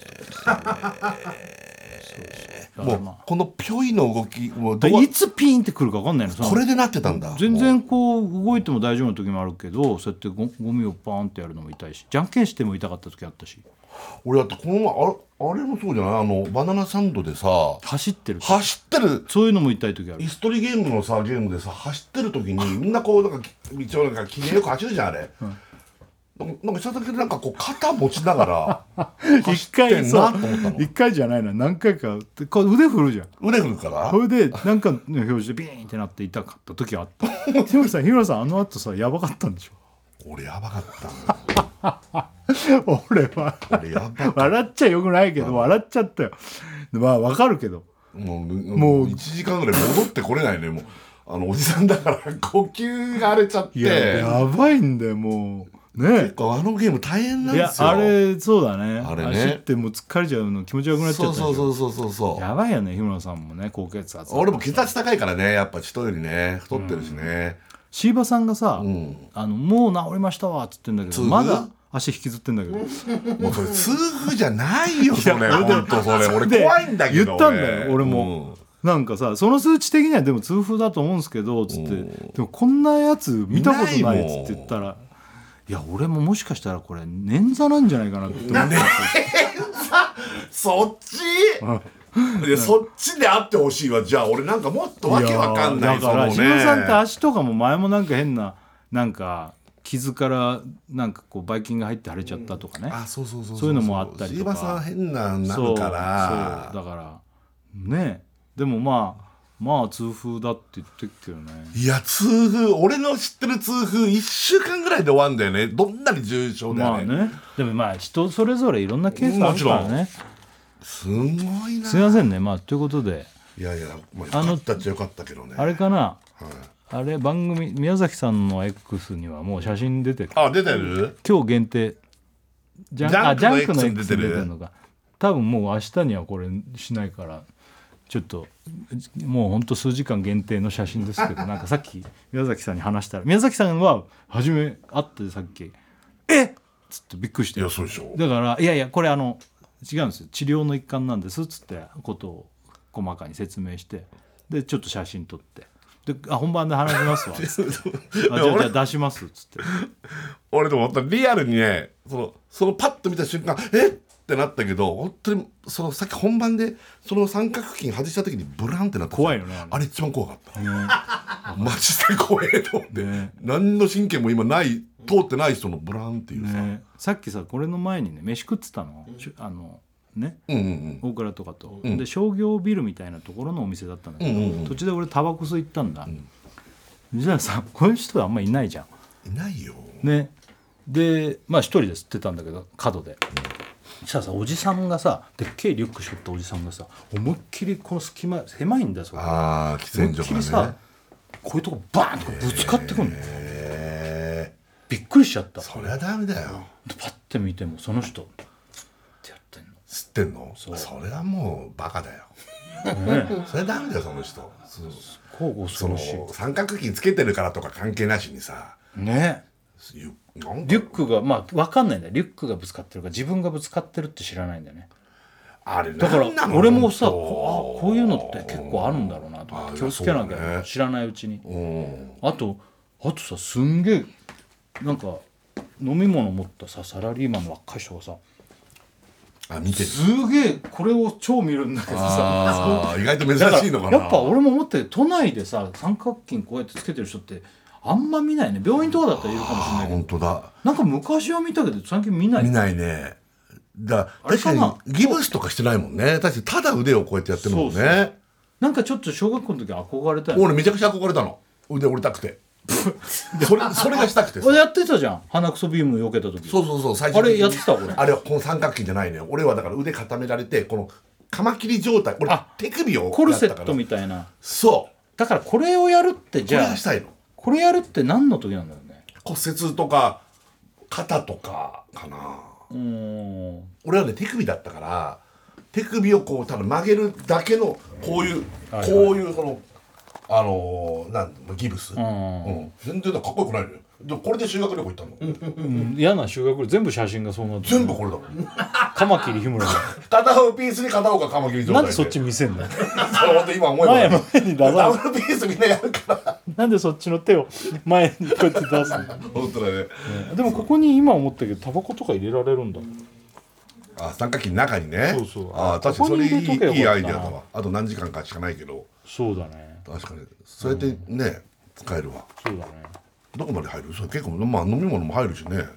ー、もう、まあ、このピョイの動きもういつピンってくるか分かんないのこれでなってたんだ全然こう動いても大丈夫な時もあるけどそうやって ゴ, ゴミをパーンってやるのも痛いしじゃんけんしても痛かった時あったし俺だってこの前 あ, あれもそうじゃないあのバナナサンドでさ走ってる走ってるそういうのも痛い時あるイストリゲームのさゲームでさ走ってる時にみんなこうなんか道をなんか機嫌よく走るじゃんあれ、うん、 なんかした時なんかこう肩持ちながら一走って回そんなと思ったの。 う一回じゃないな何回かでこう腕振るじゃん。 腕振るからそれでなんかの表示でビーンってなって痛かった時あった日村さん日村さんあの後さやばかったんでしょ。 俺やばかった俺は俺やばかった笑っちゃよくないけど笑っちゃったよ。まあわかるけどもうももうういちじかんぐらい戻ってこれないね。もうあのおじさんだから呼吸が荒れちゃっていややばいんだよもうね。 結構あのゲーム大変なんいやですよ。 あれそうだね。 あれね走ってもう疲れちゃうの気持ち悪くなっちゃったそうでしょ。 そうそうそうそうそう。 やばいよね日村さんもね高血圧。 俺も血圧高いからね、やっぱ人よりね太ってるしね。 椎葉さんがさ、 うんあのもう治りましたわっつってんだけど痛風まだ足引きずってんだけどもうそれ痛風じゃないよそれ。本当それ俺で怖いんだけど。 言ったんだよ俺も、なんかさその数値的にはでも痛風だと思うんですけどつって、 うんでもこんなやつ見たことないいないもんっつって言ったらいや俺ももしかしたらこれ捻挫なんじゃないかなって思って、 そっちいやそっちであってほしいわ。じゃあ俺なんかもっとわけわかんない。 やだからその日野さんってね足とかも前もなんか変ななんか傷からなんかこうばい菌が入って腫れちゃったとかね、 あそうそうそうそういうのもあったりとか椎葉さん変ななそうるからそうだからねでもまあまあ痛風だって言ってるけどね。 いや痛風俺の知ってる痛風いっしゅうかんぐらいで終わるんだよね。どんなに重症であれ、 まあねでもまあ人それぞれいろんなケースあるからね。 すごいな。 すいませんねまあということでいやいや、まあ、よかったっちゃよかったけどね。 あれかなはい、 あれ番組宮崎さんの X にはもう写真出てる。 あ出てる。 今日限定ジャンジャンクのあジャンクの X X にに出てる出てるのか多分もう明日にはこれしないからちょっともうほんと数時間限定の写真ですけどなんかさっき宮崎さんに話したら宮崎さんは初め会ってさっき「えっ!」つってびっくりしていやそうでしょ。 だから「いやいやこれあの違うんですよ治療の一環なんです」っつってことを細かに説明してでちょっと写真撮ってであ本番で話しますわっつってあじゃあじゃあ出しますっつって俺でも本当にリアルにねそのそのパッと見た瞬間えっってなったけど本当にそのさっき本番でその三角筋外した時にブランってなった怖いよねあれあれ一番怖かった、 ねマジで怖えと思って、 ね何の神経も今ない通ってない人のブランっていうさ、 ね、さっきさこれの前にね飯食ってたの、しゅあのねうんうん大倉とかと、 うんで商業ビルみたいなところのお店だったんだけど、 うんうんうん途中で俺タバコ吸い行ったんだ、じゃあさこういう人あんまいないじゃんいないよ。 ねでまあ一人で吸ってたんだけど角で、そしたらさおじさんがさでっけえリュック背負ったおじさんがさ思いっきりこの隙間狭いんだよそこああ喫煙所思いっきりさからね。 こういうとこバーンとかぶつかってくるのよ、 へえびっくりしちゃった。 そりゃダメだよ。 でパッて見てもその人ってやってんの吸ってんの。 そうそれはもうバカだよ。 ねそれはダメだよその人。そうこうその恐ろしい三角筋つけてるからとか関係なしにさねゆなんリュックがまあ分かんないんだよリュックがぶつかってるか自分がぶつかってるって知らないんだよね。 あれだからなんなの俺もさ本当こあこういうのって結構あるんだろうなと思っあて気をつけなきゃ、 そうだね知らないうちに。 うんあとあとさすんげえなんか飲み物持ったさサラリーマンの若い人がさあ見てる。 すげえこれを超見るんだけどさああ意外と珍だからしいのかな。 やっぱ俺も思って都内でさ三角筋こうやってつけてる人ってあんま見ないね。病院とかだったらいるかもしれないけど本当だなんか昔は見たけど最近見ない。 見ないね。だあれかな確かにギブスとかしてないもんね。確かにただ腕をこうやってやってるもんね。 そうそうなんかちょっと小学校の時憧れたよね。 俺めちゃくちゃ憧れたの。腕折りたくてそれそれがしたくてさ俺やってたじゃん鼻くそビーム避けた時。 そうそうそう最あれやってた俺あれはこの三角筋じゃないのよ。俺はだから腕固められてこのカマキリ状態俺あ手首をコルセットやったからみたいな。 そうだからこれをやるってこじゃあれがしたいの。 これやるって何の時なんだろうね。 骨折とか肩とかかな。 うーん俺はね手首だったから手首をこうただ曲げるだけのこういう、 はいはいこういうそのあのー、なんギブス、 んうん、全然かっこよくないのよ。でこれで修学旅行行ったの、 うん嫌な修学旅全部写真がそうなってる全部これだもん。 カマキリ日村が片方ピースに片方がカマキリ状態でなんでそっち見せんのそう本当今思えば前前に出さないダブルピースみんなやるからなんでそっちの手を前にこうやって出すの、 本当だね。 でもここに今思ったけどタバコとか入れられるんだ。 あ三角形の中にね。 そうそうあ確かにそれいいここに入れとけばいいよかったなアイデアだわ。あと何時間かしかないけどそうだね確かにそうやってね、使えるわ。 そうだね。 どこまで入る？それ結構まあ飲み物も入るしね。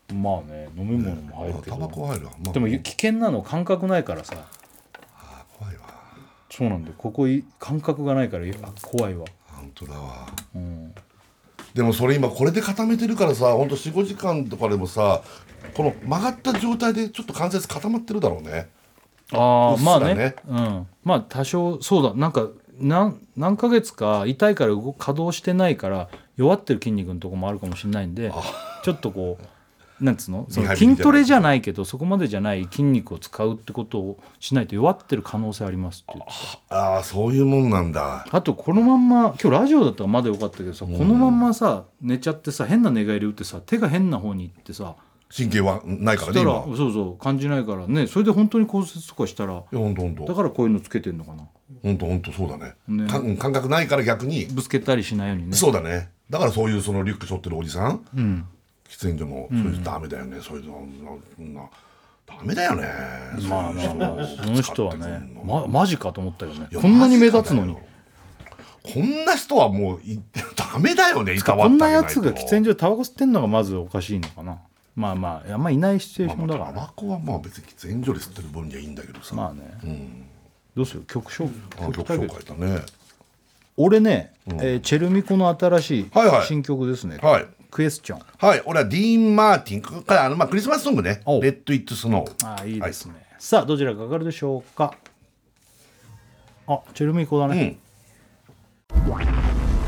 まあね飲み物も入るけど、 タバコ入るわ、まあ、 でも危険なの感覚ないからさ。 あ怖いわ。 そうなんだよ、ここい感覚がないからあ怖いわ。 本当だわ、 うん、 でもそれ今これで固めてるからさ、ほんと よん,ご 時間とかでもさこの曲がった状態でちょっと関節固まってるだろうね。 ああ、 ね、 まあね、うん、まあ多少そうだ、なんか何何ヶ月か痛いから動稼働してないから弱ってる筋肉のとこもあるかもしれないんで、ちょっとこうなんつうの、その筋トレじゃないけどそこまでじゃない筋肉を使うってことをしないと弱ってる可能性ありますって言って。 ああそういうもんなんだ。 あとこのまんま今日ラジオだったらまだよかったけどさ、うん、このまんまさ寝ちゃってさ変な寝返り打ってさ手が変な方に行ってさ神経はないからね今。 そうそう感じないからね、それで本当に骨折とかしたら、いやほんとほんと、 だからこういうのつけてんのかな。 ほんとほんとそうだね、 ね、 感覚ないから逆にぶつけたりしないようにね。 そうだね、だからそういうそのリュック背負ってるおじさん、 うん、 喫煙所の、うん、そういうダメだよね、そういうのなダメだよね。 まあまあまあその人はね、ま、マジかと思ったよね。こんなに目立つのにこんな人はもうダメだよね。 こんなやつが喫煙所でタバコ吸ってんのがまずおかしいのかな。まあまああんまいないシチュエーションだから、ね、 タバコはまあ別に喫煙所で吸ってる分にはいいんだけどさ。 まあね、 うん、 どうする曲紹介。曲紹介だね。 俺ね、うん、えー、チェルミコの新しい新曲ですね、 はいはい、 クエスチョン。 はい、俺はディーン・マーティンからあの、まあ、クリスマスソングね、レッド・イット・スノー。 ああいいですね、はい、さあどちらがかかるでしょうか。あ、チェルミコだね、うん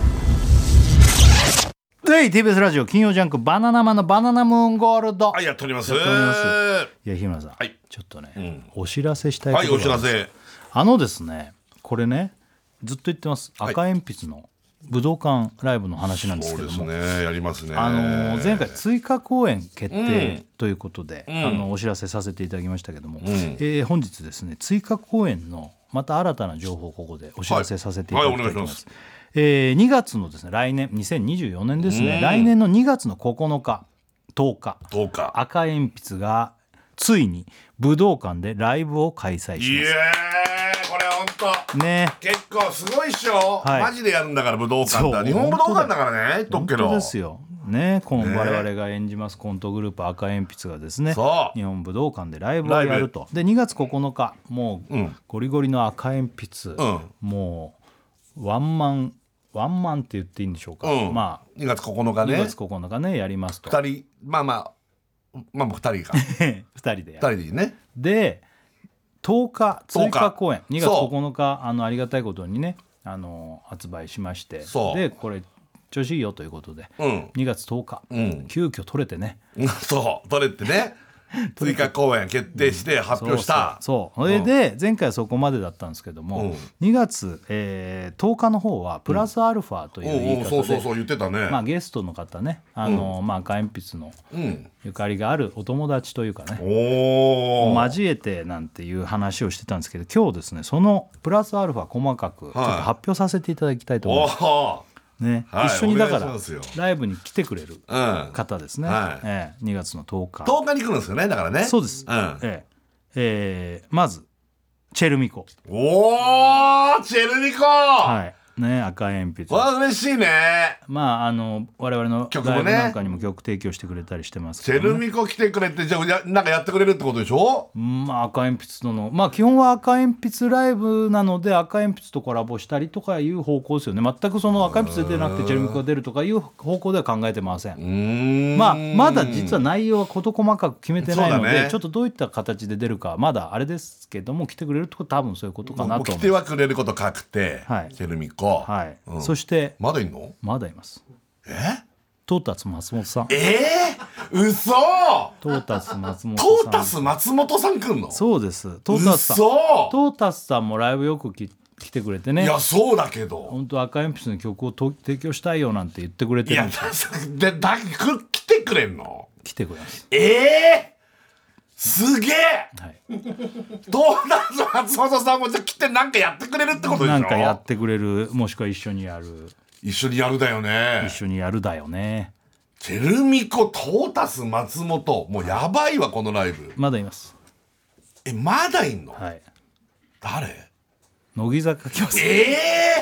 で ティービーエス ラジオ金曜ジャンクバナナマンのバナナムーンゴールド。 はい、やっております。 いや日村さん、はい、ちょっとね、うん、お知らせしたいことがあるんです。 はい、お知らせ。 あのですね、これねずっと言ってます、はい、赤鉛筆の武道館ライブの話なんですけども、 そうですね、やりますね。 あの前回追加公演決定ということで、うん、あのお知らせさせていただきましたけども、うん、えー、本日ですね追加公演のまた新たな情報をここでお知らせさせていただきたいと思います。はいはい、えー、にがつのですね来年にせんにじゅうよねんですね、来年のにがつのここのかとおか赤鉛筆がついに武道館でライブを開催します。 イエーイ、これほんとね、 結構すごいっしょ、はい、マジでやるんだから武道館だ、日本武道館だからね、言っとくけど。 本当ですよね、この我々が演じますコントグループ赤鉛筆がですね、日本武道館でライブをやると。でにがつここのかもうゴリゴリの赤鉛筆、うん、もうワンマンワンマンって言っていいんでしょうか、うん、まあにがつここのかね、 にがつここのかねやりますと。 ふたり、まあまあまあふたりかふたりでやる、 ふたりでいいね。 でとおか追加公演にがつここのか、あのありがたいことにねあの発売しまして、でこれ調子いいよということで、うん、にがつとおか、うん、急遽取れてね、 そう取れてね追加公演決定して発表した、 うん、そうそう、それで前回はそこまでだったんですけども、うん、にがつ、えー、とおかの方はプラスアルファという言い方で、 そうそうそう言ってたね、 まあ、ゲストの方ね、あの、うん、まあ、赤鉛筆のゆかりがあるお友達というかね、うん、交えてなんていう話をしてたんですけど、今日ですねそのプラスアルファ細かくちょっと発表させていただきたいと思います、はいね、はい、一緒にだからライブに来てくれる方ですね、うん、はい、えー、にがつのとおかとおかに来るんですよね、だからね。 そうです、うん、えーえー、まずチェルミコ。 おーチェルミコ、 はいね、赤鉛筆。 わあ嬉しいね。 まああの我々のライブなんかにも曲提供してくれたりしてますけど、ね、 チェルミコ来てくれて、じゃあやなんかやってくれるってことでしょ。 まあ赤鉛筆とのまあ基本は赤鉛筆ライブなので赤鉛筆とコラボしたりとかいう方向ですよね。全くその赤鉛筆でなくてチェルミコが出るとかいう方向では考えてません。うーん、まあまだ実は内容は事細かく決めてないので、ね、ちょっとどういった形で出るかまだあれですけども、来てくれるってことは多分そういうことかなと思う。 来てはくれること確定、はい、チェルミコ、 はい、うん、そしてまだいんの？ まだいます。 え？ トータス松本さん。 えー、嘘。 トータス松本さん。 トータス松本さん来んの？ そうです。トータスさん。 嘘。 トータスさんもライブよく来てくれてね。 いやそうだけど。 本当赤鉛筆の曲をと提供したいよなんて言ってくれてるんですよ。 いやだだく来てくれんの？ 来てくれます。 ええー。すげえ、はい、トータス松本さんもじゃ来てなんかやってくれるってことでしょ。 なんかやってくれる、もしくは一緒にやる。 一緒にやるだよね。 一緒にやるだよね。 チェルミコ、トータス松本、もうやばいわこのライブ。 まだいます。 えまだいんの？ はい。 誰？ 乃木坂来ます。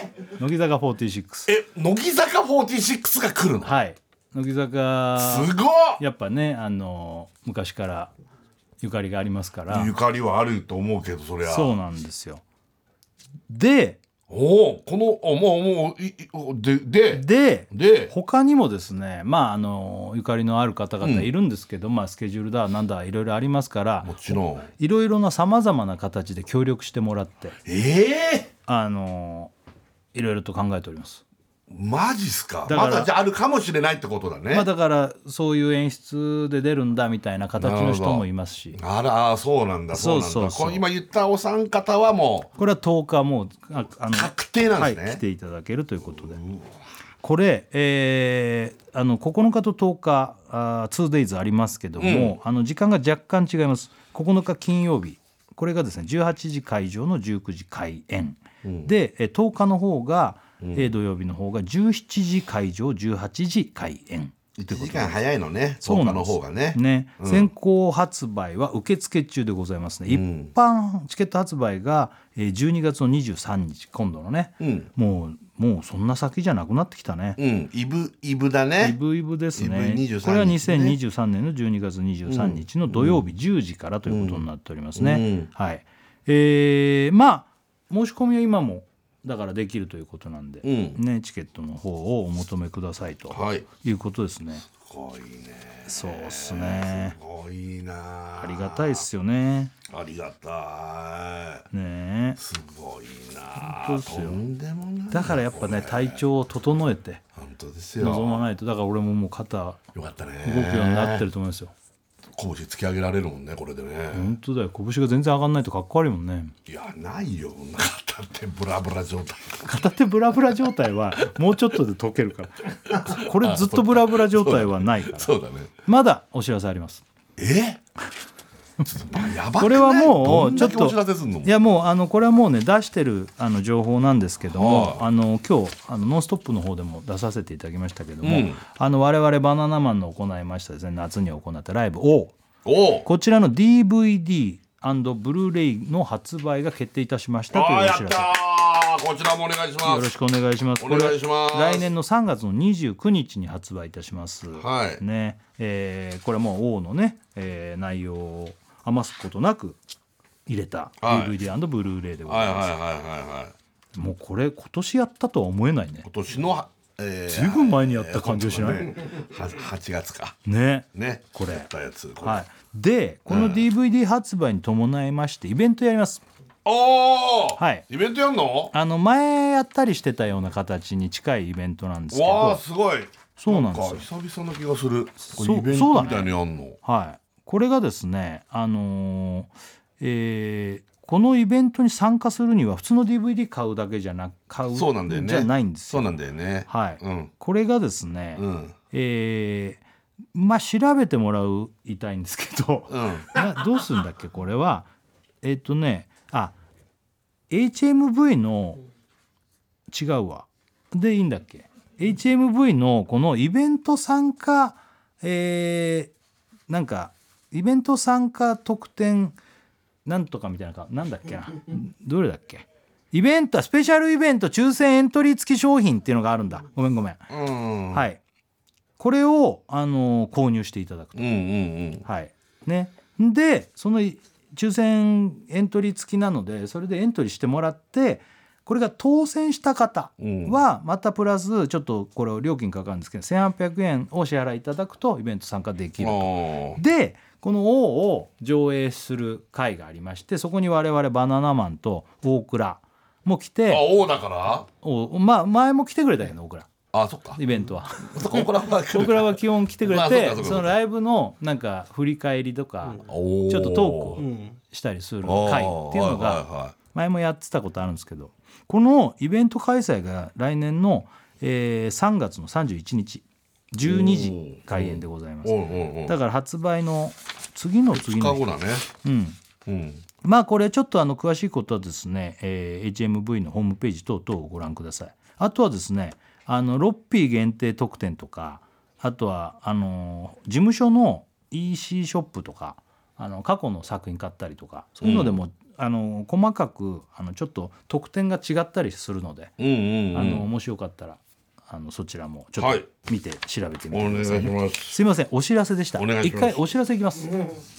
ええー、 乃木坂フォーティーシックス。 え乃木坂フォーティーシックスが来るの？ はい。 乃木坂すごっやっぱねあの昔からゆかりがありますからゆかりはあると思うけどそりゃそうなんですよ。でおおこのおもうもういいでででで他にもですねまああのゆかりのある方々いるんですけど、うんまあ、スケジュールだなんだいろいろありますからもちろんいろいろなさまざまな形で協力してもらってええあのいろいろと考えております。 マジっすか。 だからまだじゃああるかもしれないってことだね。 まあ、だからそういう演出で出るんだみたいな形の人もいますしあらあそうなんだそうなんだそうそうそうこの今言ったお三方はもこれはとおかもうああの確定なんですねはい、来ていただけるということでこれ、えー、あのここのかととおかあ ツーデイズ ありますけども、うん、あの時間が若干違います。ここのか金曜日これがですねじゅうはちじ会場のじゅうくじ開演、うん、でとおかの方がうん、土曜日の方がじゅうしちじ会場じゅうはちじ開演いちじかん早いのねとおかの方がねね、うん、先行発売は受付中でございますね、うん、一般チケット発売がじゅうにがつのにじゅうさんにち今度のね、うん、もうもうそんな先じゃなくなってきたね、 うん、イブイブだねイブイブですねこれはにせんにじゅうさんねんのじゅうにがつにじゅうさんにちの土曜日じゅうじからということになっておりますね、うんうん、はいえー、まあ申し込みは今もだからできるということなんで、うんね、チケットの方をお求めくださいということですね。 すごいね。 そうっすね。 すごいな。 ありがたいっすよね。 ありがたい。 ねえ。 すごいな。 本当ですよ。 とんでもない。 だからやっぱね体調を整えて本当ですよ。 望まないと。だから俺ももう肩よかったね。 動くようになってると思いますよ。 拳突き上げられるもんねこれでね。 本当だよ。拳が全然上がんないとかっこ悪いもんね。 いやないよ片手ブラブラ状態。 片手ブラブラ状態はもうちょっとで解けるからこれずっとブラブラ状態はないからそうだね。 まだお知らせあります。 えちょっとやばくない？ これはもうちょっとお知らせすんの？ いやもうあのこれはもうね出してるあの情報なんですけども、 はあ、 あの今日あのノンストップの方でも出させていただきましたけども、 うん、 あの我々バナナマンの行いましたですね夏に行ったライブをおこちらの ディーブイディー ブルーレイの発売が決定いたしましたというお知らせ。 あやったこちらもお願いします。 よろしくお願いします。 お願いします。 来年のさんがつのにじゅうくにちに発売いたします、 はいねえー、これはもう王のね、えー、内容を余すことなく入れた ディーブイディー ブルーレイでございます。 はいはいはいはいはい。 もうこれ今年やったとは思えないね。 今年のえー、 ずいぶん前にやった感じがしない、 えーね、はちがつかねねこれやったやつこれ、 はい、でこの ディーブイディー 発売に伴いましてイベントやります。 おー、 はい、 イベントやんの？ あの前やったりしてたような形に近いイベントなんですけど。 わーすごい。 そうなんですよ。 久々な気がする。 これイベントみたいにやんの、 ね、はい、これがですねあのーえーこのイベントに参加するには普通の ディーブイディー 買うだけじゃな買うそうなんだよね。 じゃないんですよ。 そうなんだよね。 はい、 うん、 これがですね、 うんえー、まあ調べてもらういたいんですけど、 うん、 などうするんだっけこれはえっ、ー、とねあ エイチエムブイ の違うわでいいんだっけ エイチエムブイ のこのイベント参加えー、なんかイベント参加特典なんとかみたいなかなんだっけなどれだっけイベントスペシャルイベント抽選エントリー付き商品っていうのがあるんだ。ごめんごめん、 うん、 はいこれを、あのー、購入していただくと、 うんうんうんはいね、でその抽選エントリー付きなのでそれでエントリーしてもらってこれが当選した方はまたプラスちょっとこれを料金かかるんですけどせんはっぴゃくえんを支払いいただくとイベント参加できると。でこの王を上映する会がありましてそこに我々バナナマンと大倉も来てあ王だからお、まあ、前も来てくれたけど大倉あそっかイベントは大倉は大倉は基本来てくれてそのライブのなんか振り返りとかちょっとトークをしたりする会っていうのが前もやってたことあるんですけどこのイベント開催が来年のえさんがつのさんじゅういちにちじゅうにじ開演でございます。だから発売の次の次のふつかごだね。 うんうん、 まあこれちょっとあの詳しいことはですね、えー、エイチエムブイ のホームページ等々をご覧ください。あとはですねあのロッピー限定特典とかあとはあの事務所の イーシー ショップとかあの過去の作品買ったりとかそういうのでも、うん、あの細かくあのちょっと特典が違ったりするので、 うんうんうん、 あのもしよかったらあのそちらもちょっと見て調べてみてお願いしください、ね、 ます。 すいません、お知らせでした。 お願いします一回お知らせいきます。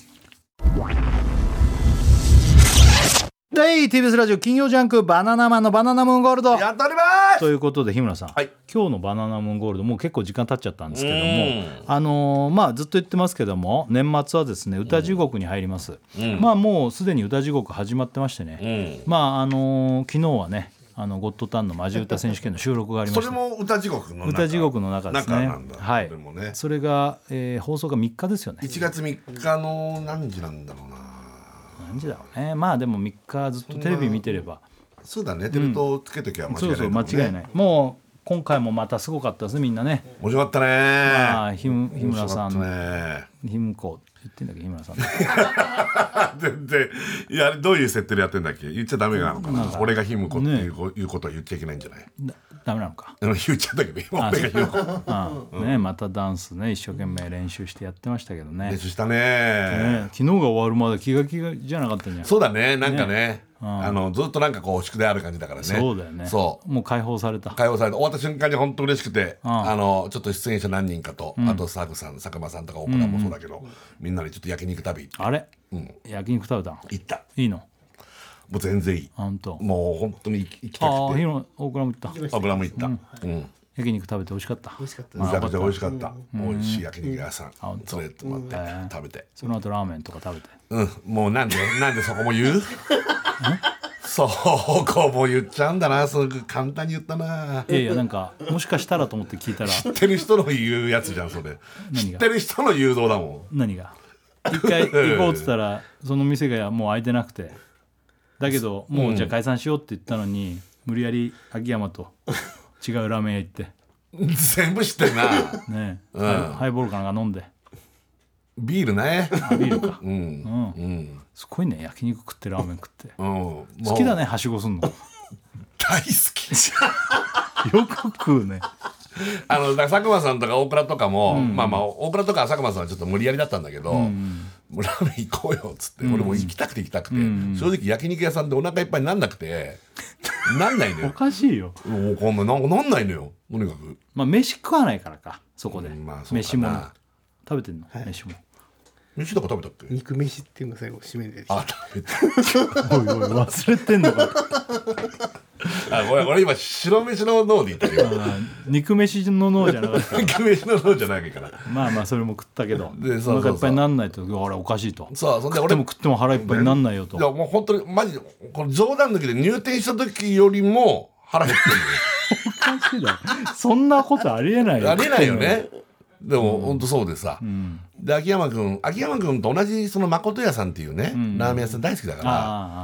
はい、ティービーエス ラジオ金曜ジャンクバナナマンのバナナムーンゴールドやっておりますということで、日村さん、 はい、 今日のバナナムーンゴールドもう結構時間経っちゃったんですけども、 うんあのーまあずっと言ってますけども、年末はですね歌地獄に入ります、うん、まあもうすでに歌地獄始まってましてね、うん、まああのー、昨日はねあのゴッドタンのマジ歌選手権の収録がありました。 それも歌地獄の中歌地獄の中ですね。はい。 それもね、 それが、えー、放送がみっかですよね。 いちがつみっかの何時なんだろうな。 何時だろうね。まあでもみっかずっとテレビ見てれば。 そうだね。テレ東つけときは間違いない、ね、 そうそう間違いない。もう今回もまたすごかったですね、みんなね。 面白かったね。 まあ日村さん、 ね、 日村子言ってんだっけ、日村さん。 全然いやどういう設定でやってんだっけ、言っちゃダメなのかな。俺がひむこっていう、ね、いうことは言っちゃいけないんじゃない。 ダメなのか。 言っちゃったけど今俺がひむこ。 ああね、またダンスね一生懸命練習してやってましたけどね。 練習したね。 ね、昨日が終わるまで気が気がじゃなかったんじゃん。 そうだね、なんかね。ね、 うん、 あのずっとなんかこう宿題ある感じだからね。 そうだよね。そうもう解放された。 解放された。終わった瞬間に本当嬉しくて、うん、あのちょっと出演者何人かと、うん、あと佐久さん、佐久間さんとか大倉もそうだけど、うんうん、みんなでちょっと焼肉旅。 あれ、うん、焼肉食べたの？ 行った。 いいの？ もう全然いい。 本当。 もう本当に行きたくて。ああ、 大倉も行った。 大倉も行った。うん。うん、 焼肉食べて美味しかった。 美味しかった。めちゃくちゃ美味しかった。美味しい焼肉屋さん連れてもらって食べて。その後ラーメンとか食べて。 うん。もうなんでなんでそこも言う？そうこうも言っちゃうんだな。すぐ簡単に言ったな。 いやいや、なんかもしかしたらと思って聞いたら。 知ってる人の言うやつじゃんそれ。知ってる人の誘導だもん。何が？一回行こうっつったらその店がもう開いてなくて。だけどもうじゃあ解散しようって言ったのに、うん、無理やり秋山と違うラーメン屋行って全部知ってんなねえ、うん、ハイボールかなんか飲んで。 ビールね。 あビールか、 うんうんうん、 すごいね、焼肉食ってラーメン食って、うん、好きだね、はしごすんの大好きよく食うね。 あの佐久間さんとか大倉とかも、うん、まあまあ大倉とか佐久間さんはちょっと無理やりだったんだけど、うん、もうラーメン行こうよっつって、うん、俺も行きたくて行きたくて、うん、正直焼肉屋さんでお腹いっぱいになんなくてなんないのよ。 おかしいよ。 もうこんななんかなんないのよ、とにかく。 まあ飯食わないからか、そこで、うん、まあ、そう飯も食べてんの、はい、飯も飯とか食べたっけ。 肉飯っていうの最後締めで。 あ、食べたおいおい忘れてんのかあ、ごめん、俺今白飯の脳で言ったよ。 肉飯の脳じゃなかった。 肉飯の脳じゃないから。 まあまあそれも食ったけど、でそうそうそう、お腹いっぱいになんないと、あれおかしいと。 そう、そんで俺も食っても腹いっぱいになんないよと。 いやもう本当にマジでこれ冗談抜きで入店した時よりも腹減ってるよ。 おかしいだ。そんなことありえないよ。 ありえないよね。でも、うん、本当そうでさ、うん、で秋山君秋山君と同じその誠屋さんっていうね、うん、ラーメン屋さん大好きだから、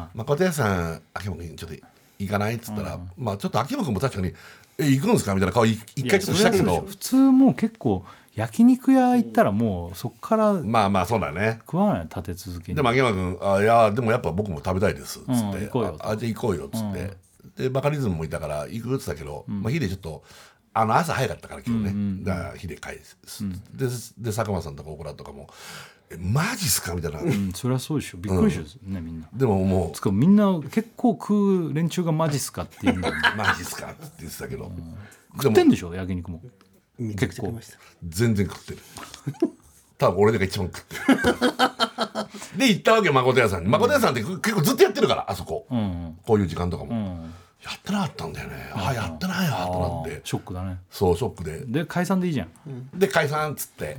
誠屋さん秋山君ちょっと行かないっつったら、まあちょっと秋山君も確かにえ行くんですかみたいな顔一回ちょっとしたけど、 普通もう結構焼肉屋行ったらもうそっからまあまあそうだね、 食わない立て続けに。 でも秋山君あいやでもやっぱ僕も食べたいですっつって、うん、 行こうよあじゃあ行こうよっつって、うん、でバカリズムもいたから行くっつったけど、うん、まあヒデちょっとあの朝早かったから今日ね、うんうん、だからヒデ帰す、うん、でで佐久間さんとか大倉とかもえマジっすかみたいな、 うん、そりゃそうでしょ、びっくりしますね、うん、みんな。 でももうつかみんな結構食う連中がマジっすかって言うんだよね。 マジっすかって言ってたけど、うん、 食ってんでしょ焼肉も結構。 全然食ってる多分俺が一番食ってるで行ったわけ誠屋さんに。誠屋さんって結構ずっとやってるからあそこ、うんうん、こういう時間とかも、うん、やってなかったんだよね、うん、あやってないやとなってショックだね。 そうショックでで解散でいいじゃん、 うん、で解散っつって、うん、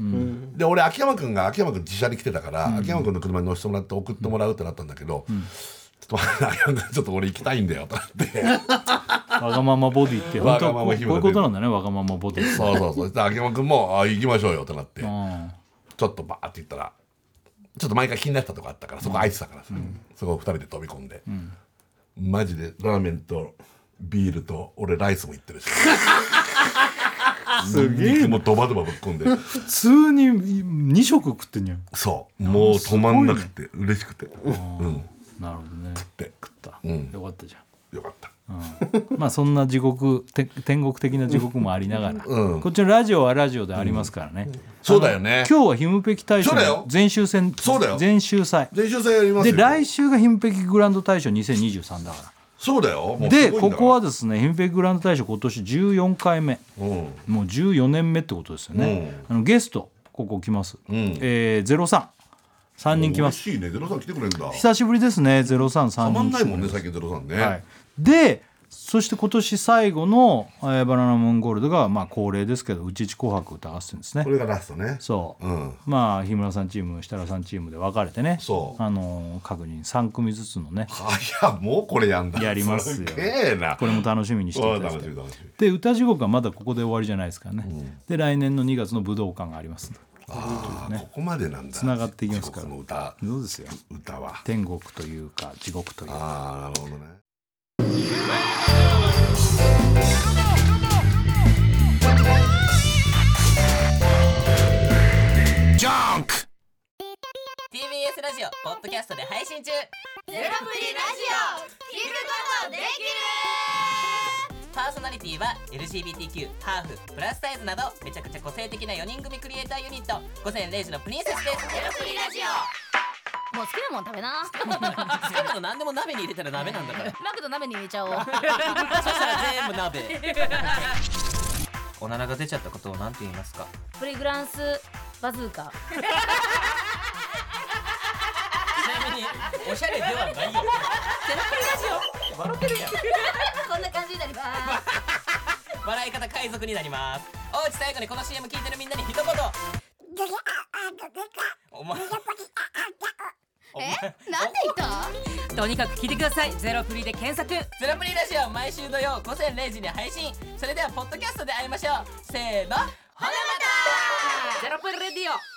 で俺秋山君が秋山君自車に来てたから、うん、秋山君の車に乗せてもらって送ってもらうってなったんだけど、うん、ちょっと秋山君ちょっと俺行きたいんだよとなってわがままボディって本当はこういうことなんだね、わがままボディ。 そうそうそう。秋山君もあ行きましょうよってなって、うん、ちょっとバーって言ったらちょっと毎回気になったとこあったからそこ空いてたからさ、うん、そこふたりで飛び込んで、うん、マジでラーメンとビールと俺ライスもいってるしすげえ肉もドバドバぶっ込んで普通にに食食ってんじゃん。 そうもう止まんなくて嬉しくて、うん、 なるほどね。 食って食った、うん、よかったじゃん。 よかった、 うん、まあそんな地獄て天国的な地獄もありながら、うん、こっちのラジオはラジオでありますからね、うん、 そうだよね。 今日はヒムペキ大賞の前週戦、 そうだよ前週祭前週祭やりますよ。 で来週がヒムペキグランド大賞にせんにじゅうさんだからそうだよ。もうですごいんだからここはですね、ヒムペグランド大賞今年じゅうよんかいめ、 うんもうじゅうよねんめってことですよね、あのゲストここ来ます、 んえー、ゼロさんさんにん来ます。 嬉しいね。ゼロさん来てくれんだ。 久しぶりですね。ゼロさんさんにんたまんないもんね最近ゼロさんね。 はい、でそして今年最後の、えー、バナナムーンゴールドがまあ恒例ですけど、うちち紅白歌合戦ですねこ。れがラストね。 そう、 うん。 まあ日村さんチーム設楽さんチームで分かれてね、 そうあのー各人さん組ずつのねはやもうこれやんだ。 やりますよすげえな。 これも楽しみにしていただきたい。 楽しみ楽しみ。 で歌地獄はまだここで終わりじゃないですからね、で来年のにがつの武道館があります。 ああ、ここまでなんだ。 つながっていきますから地獄の歌そうですよ。 歌は。 天国というか地獄というか。 ああ、なるほどね。 ジャンクティービーエス ラジオポッドキャストで配信中。 ゼロプリラジオ聞くことできる。 パーソナリティは エルジービーティーキュー、ハーフ、プラスサイズなどめちゃくちゃ個性的なよにん組クリエイターユニット午前れいじのプリンセスです。 ゼロプリラジオもう好きなもん食べな。 好きなの何でも鍋に入れたら鍋なんだからマクド鍋に入れちゃおう。 そしたら全部鍋おならが出ちゃったことを何て言いますか？ プリグランスバズーカ。 ちなみにおしゃれではないよ。ゼロプリラジオ笑ってるやんこんな感じになります。 笑い方海賊になります。おうち最後にこの シーエム 聞いてるみんなに一言。お前え、なんで言った？ とにかく聞いてください。ゼロプリで検索。ゼロプリラジオ毎週土曜午前れいじに配信。それではポッドキャストで会いましょう。せーの、ほなまた。ゼロプリレディオ。